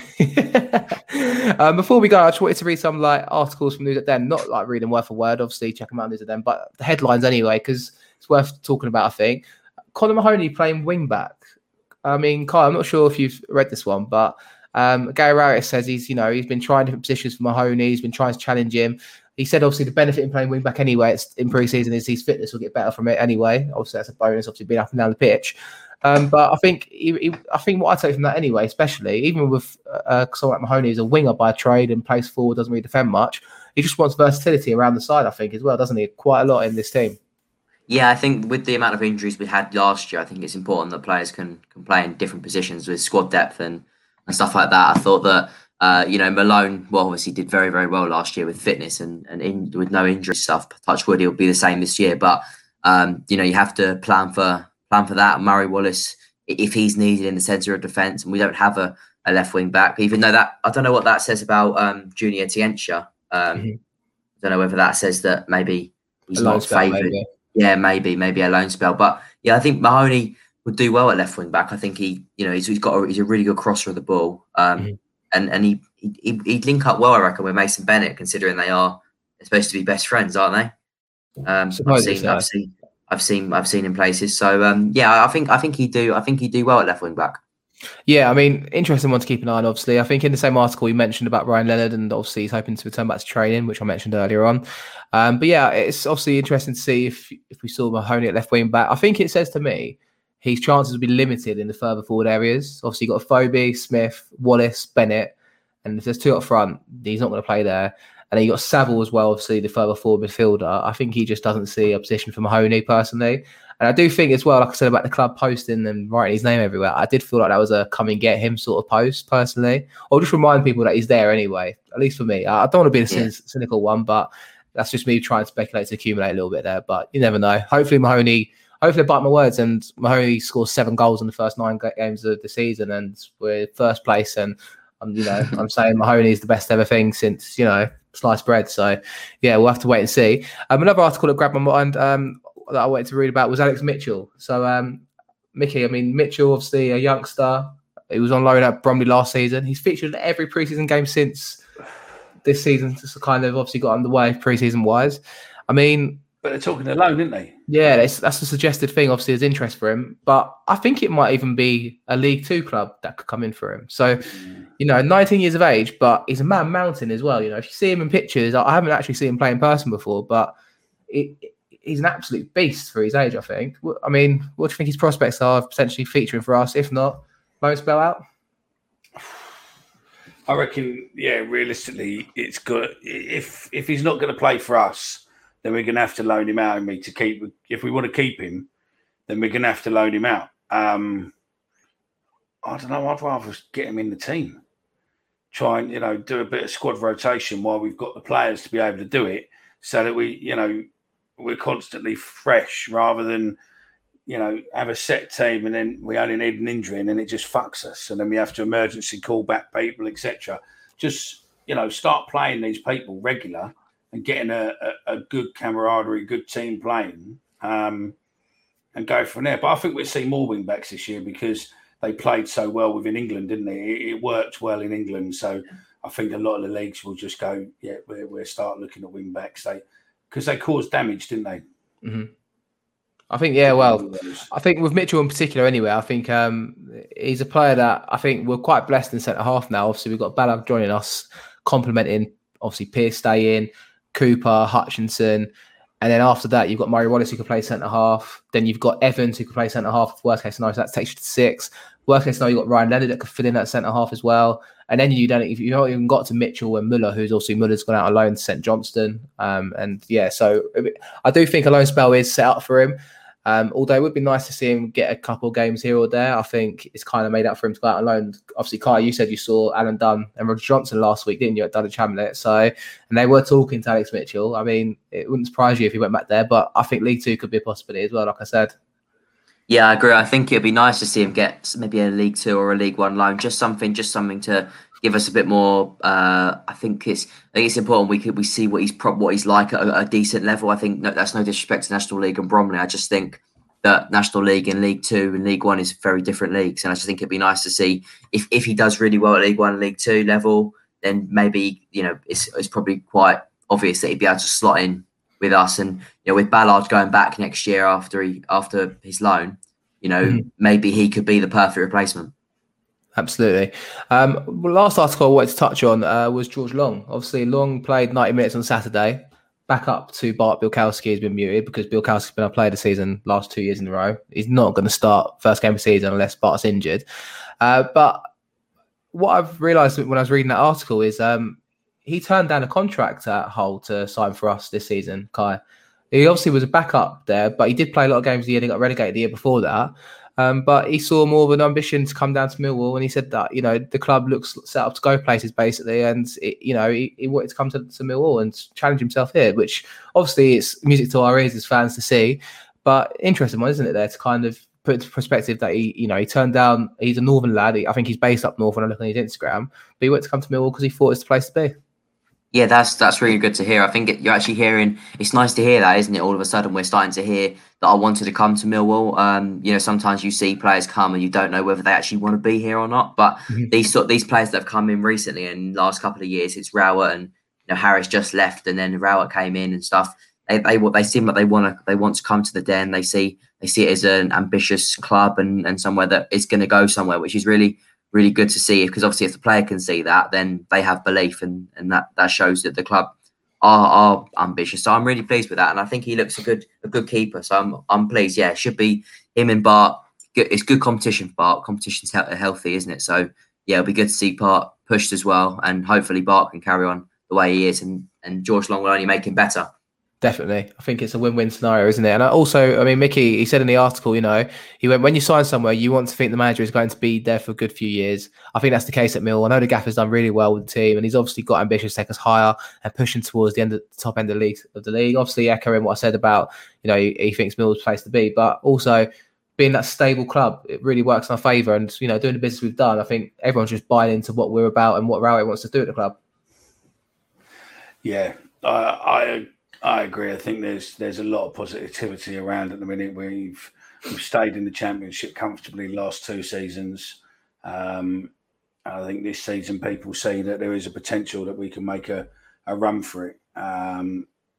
Before we go, I just wanted to read some like articles from News at Den, not like reading word for word, obviously check them out on News at Den, but the headlines anyway, because it's worth talking about. I think Conor Mahoney playing wing back. I mean, Kyle, I'm not sure if you've read this one, but Gary Rowett says he's been trying different positions for Mahoney. He's been trying to challenge him. He said, obviously, the benefit in playing wing back anyway, it's in pre-season, is his fitness will get better from it anyway. Obviously, that's a bonus. Obviously, being up and down the pitch. But I think what I take from that anyway, especially even with someone like Mahoney, is a winger by trade and plays forward, doesn't really defend much. He just wants versatility around the side, I think, as well, doesn't he? Quite a lot in this team. Yeah, I think with the amount of injuries we had last year, I think it's important that players can play in different positions with squad depth and stuff like that. I thought that. Malone, obviously did very, very well last year with fitness and with no injury stuff. Touch wood, he'll be the same this year. But, you have to plan for that. Murray Wallace, if he's needed in the centre of defence, and we don't have a left wing back, even though that, I don't know what that says about Junior Tiencha. I don't know whether that says that maybe he's not favoured. Yeah, maybe a loan spell. But yeah, I think Mahoney would do well at left wing back. I think he's a really good crosser of the ball. And he'd link up well, I reckon, with Mason Bennett, considering they're supposed to be best friends, aren't they? I've seen in places. So I think he'd do well at left wing back. Yeah, I mean, interesting one to keep an eye on. Obviously, I think in the same article you mentioned about Ryan Leonard, and obviously he's hoping to return back to training, which I mentioned earlier on. But yeah, it's obviously interesting to see if we saw Mahoney at left wing back. I think it says to me his chances will be limited in the further forward areas. Obviously, you've got Phobie, Smith, Wallace, Bennett, and if there's two up front, he's not going to play there. And then you got Saville as well, obviously the further forward midfielder. I think he just doesn't see a position for Mahoney personally. And I do think as well, like I said about the club posting and writing his name everywhere, I did feel like that was a come and get him sort of post personally. Or just remind people that he's there anyway, at least for me. I don't want to be the cynical one, but that's just me trying to speculate to accumulate a little bit there. But you never know. Hopefully I bite my words, and Mahoney scores 7 goals in the first 9 games of the season, and we're first place. And I'm saying Mahoney is the best ever thing since sliced bread. So yeah, we'll have to wait and see. Another article that grabbed my mind that I wanted to read about was Alex Mitchell. So Mickey, I mean, Mitchell, obviously a youngster. He was on loan at Bromley last season. He's featured in every preseason game since this season. Just kind of obviously got underway preseason wise. I mean. But they're talking a loan, didn't they? Yeah, that's a suggested thing. Obviously, there's interest for him, but I think it might even be a League Two club that could come in for him. So, 19 years of age, but he's a man mountain as well. If you see him in pictures, I haven't actually seen him play in person before, but he's an absolute beast for his age, I think. I mean, what do you think his prospects are of potentially featuring for us? If not, loan spell out? I reckon, realistically, it's good. If he's not going to play for us, then we're going to have to loan him out. To keep, if we want to keep him, then we're going to have to loan him out. I don't know. I'd rather get him in the team. Try and do a bit of squad rotation while we've got the players to be able to do it, so that we're constantly fresh, rather than have a set team and then we only need an injury and then it just fucks us, and then we have to emergency call back people, etc. Just start playing these people regular and getting a good camaraderie, good team playing, and go from there. But I think we'll see more wing backs this year because they played so well within England, didn't they? It worked well in England. So I think a lot of the leagues will just go, we'll start looking at wing backs. Because they caused damage, didn't they? Mm-hmm. I think, I think with Mitchell in particular anyway, I think he's a player that I think we're quite blessed in centre-half now. Obviously, we've got Ballack joining us, complementing, obviously, Pearce staying, Cooper, Hutchinson. And then after that, you've got Murray Wallace who can play centre-half. Then you've got Evans who can play centre-half. Worst case scenario, so that takes you to 6. Worst case scenario, you've got Ryan Leonard that could fit in at centre-half as well. And then you don't even got to Mitchell and Muller, who's also Muller's gone out on loan to St Johnston. So I do think a loan spell is set up for him. Although it would be nice to see him get a couple of games here or there. I think it's kind of made up for him to go out on loan. Obviously, Kai, you said you saw Alan Dunn and Roger Johnson last week, didn't you, at Dulwich Hamlet? And they were talking to Alex Mitchell. I mean, it wouldn't surprise you if he went back there, but I think League Two could be a possibility as well, like I said. Yeah, I agree. I think it'd be nice to see him get maybe a League Two or a League One loan, just something to give us a bit more. I think it's important we see what he's like at a decent level. I think that's no disrespect to National League and Bromley. I just think that National League and League Two and League One is very different leagues, and I just think it'd be nice to see if he does really well at League One and League Two level, then maybe it's probably quite obvious that he'd be able to slot in with us. And with Ballard going back next year after his loan, maybe he could be the perfect replacement. Absolutely. Last article I wanted to touch on was George Long. Obviously, Long played 90 minutes on Saturday. Back up to Bart Bielkowski has been muted because Bielkowski's been our player of the season last 2 years in a row. He's not going to start first game of the season unless Bart's injured. But what I've realised when I was reading that article is he turned down a contract at Hull to sign for us this season, Kai. He obviously was a backup there, but he did play a lot of games the year. He got relegated the year before that. But he saw more of an ambition to come down to Millwall, and he said that the club looks set up to go places basically, and he wanted to come to Millwall and challenge himself here, which obviously it's music to our ears as fans to see. But interesting one, isn't it? There to kind of put into perspective that he turned down. He's a northern lad. I think he's based up north when I look on his Instagram, but he wanted to come to Millwall because he thought it's the place to be. Yeah, that's really good to hear. I think you're actually hearing. It's nice to hear that, isn't it? All of a sudden, we're starting to hear that I wanted to come to Millwall. Sometimes you see players come and you don't know whether they actually want to be here or not. But these players that have come in recently in the last couple of years, it's Rowett and Harris just left, and then Rowett came in and stuff. They seem like they want to come to the Den. They see it as an ambitious club and somewhere that is going to go somewhere, which is really, really good to see, because obviously if the player can see that, then they have belief, and that shows that the club are ambitious. So I'm really pleased with that, and I think he looks a good keeper. So I'm pleased. Yeah, it should be him and Bart. It's good competition for Bart. Competition's healthy, isn't it? So yeah, it'll be good to see Bart pushed as well, and hopefully Bart can carry on the way he is, and George Long will only make him better. Definitely. I think it's a win-win scenario, isn't it? And Mickey, he said in the article, he went, when you sign somewhere, you want to think the manager is going to be there for a good few years. I think that's the case at Mill. I know the Gaffer's done really well with the team, and he's obviously got ambitions to take us higher and pushing towards the top end of the league. Obviously, echoing what I said about, he thinks Mill's the place to be, but also being that stable club, it really works in our favour. And, doing the business we've done, I think everyone's just buying into what we're about and what Rowett wants to do at the club. Yeah, I agree. I think there's a lot of positivity around at the minute. We've stayed in the Championship comfortably the last 2 seasons. I think this season people see that there is a potential that we can make a run for it. I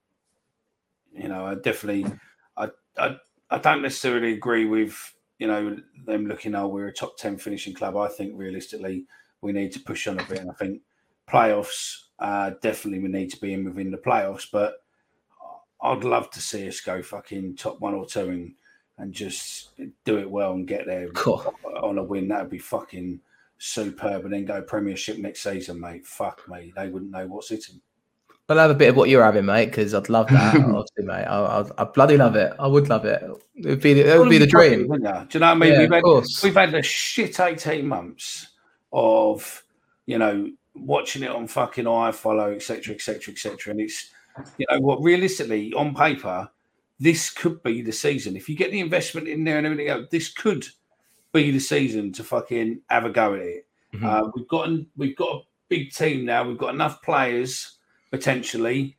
don't necessarily agree with them looking, we're a top 10 finishing club. I think realistically we need to push on a bit, and I think playoffs definitely we need to be in within the playoffs, but I'd love to see us go fucking top 1 or 2 and just do it well and get there on a win. That would be fucking superb. And then go Premiership next season, mate. Fuck me. They wouldn't know what's hitting. I'll have a bit of what you're having, mate, because I'd love that. Obviously, mate. I bloody love it. I would love it. It would be the dream. Do you know what I mean? Yeah, we've had a shit 18 months of, watching it on fucking iFollow, etc., etc., etc. And it's, what, realistically, on paper, this could be the season. If you get the investment in there and everything else, this could be the season to fucking have a go at it. Mm-hmm. We've got a big team now. We've got enough players. Potentially,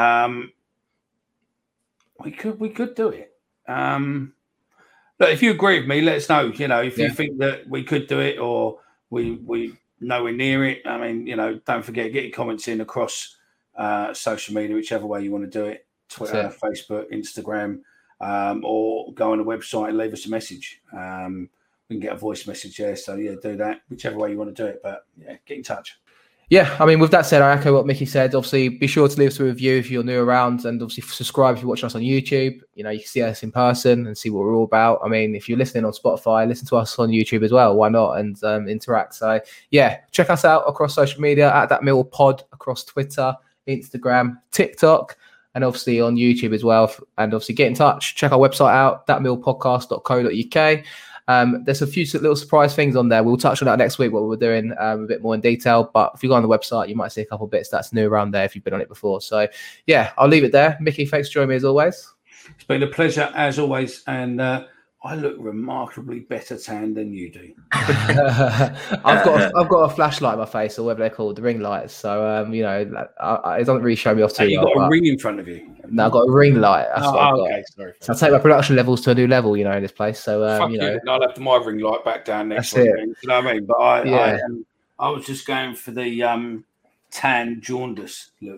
we could do it. But if you agree with me, let us know. If you think that we could do it or we nowhere near it. I mean, don't forget, get your comments in across social media, whichever way you want to do it: Twitter, Facebook, Instagram, or go on the website and leave us a message. We can get a voice message there. So do that, whichever way you want to do it. But get in touch. Yeah, I mean, with that said, I echo what Mickey said. Obviously, be sure to leave us a review if you're new around, and obviously subscribe if you're watching us on YouTube. You can see us in person and see what we're all about. I mean, if you're listening on Spotify, listen to us on YouTube as well. Why not? And interact. So, check us out across social media at That Mill Pod across Twitter, Instagram, TikTok, and obviously on YouTube as well. And obviously, get in touch. Check our website out, thatmillpodcast.co.uk. There's a few little surprise things on there. We'll touch on that next week, what we're doing a bit more in detail. But if you go on the website, you might see a couple of bits that's new around there if you've been on it before. So, I'll leave it there. Mickey, thanks for joining me as always. It's been a pleasure as always. And I look remarkably better tanned than you do. I've got a flashlight in my face, or whatever they're called, the ring lights. So it doesn't really show me off too well. You've got a ring in front of you. No, I've got a ring light. That's what I've got. Okay. Sorry. So I take my production levels to a new level, in this place. So I'll have my ring light back down next week. You know what I mean? But I was just going for the tan jaundice look.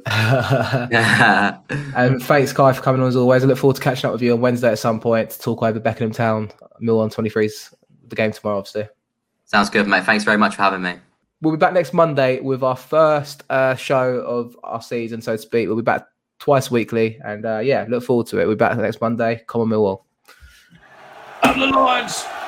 And thanks, Kai, for coming on as always. I look forward to catching up with you on Wednesday at some point to talk over Beckenham Town, Mill on 23's the game tomorrow, obviously. Sounds good, mate. Thanks very much for having me. We'll be back next Monday with our first show of our season, so to speak. We'll be back twice weekly, and look forward to it. We'll be back next Monday. Come on, Millwall. Up the Lions!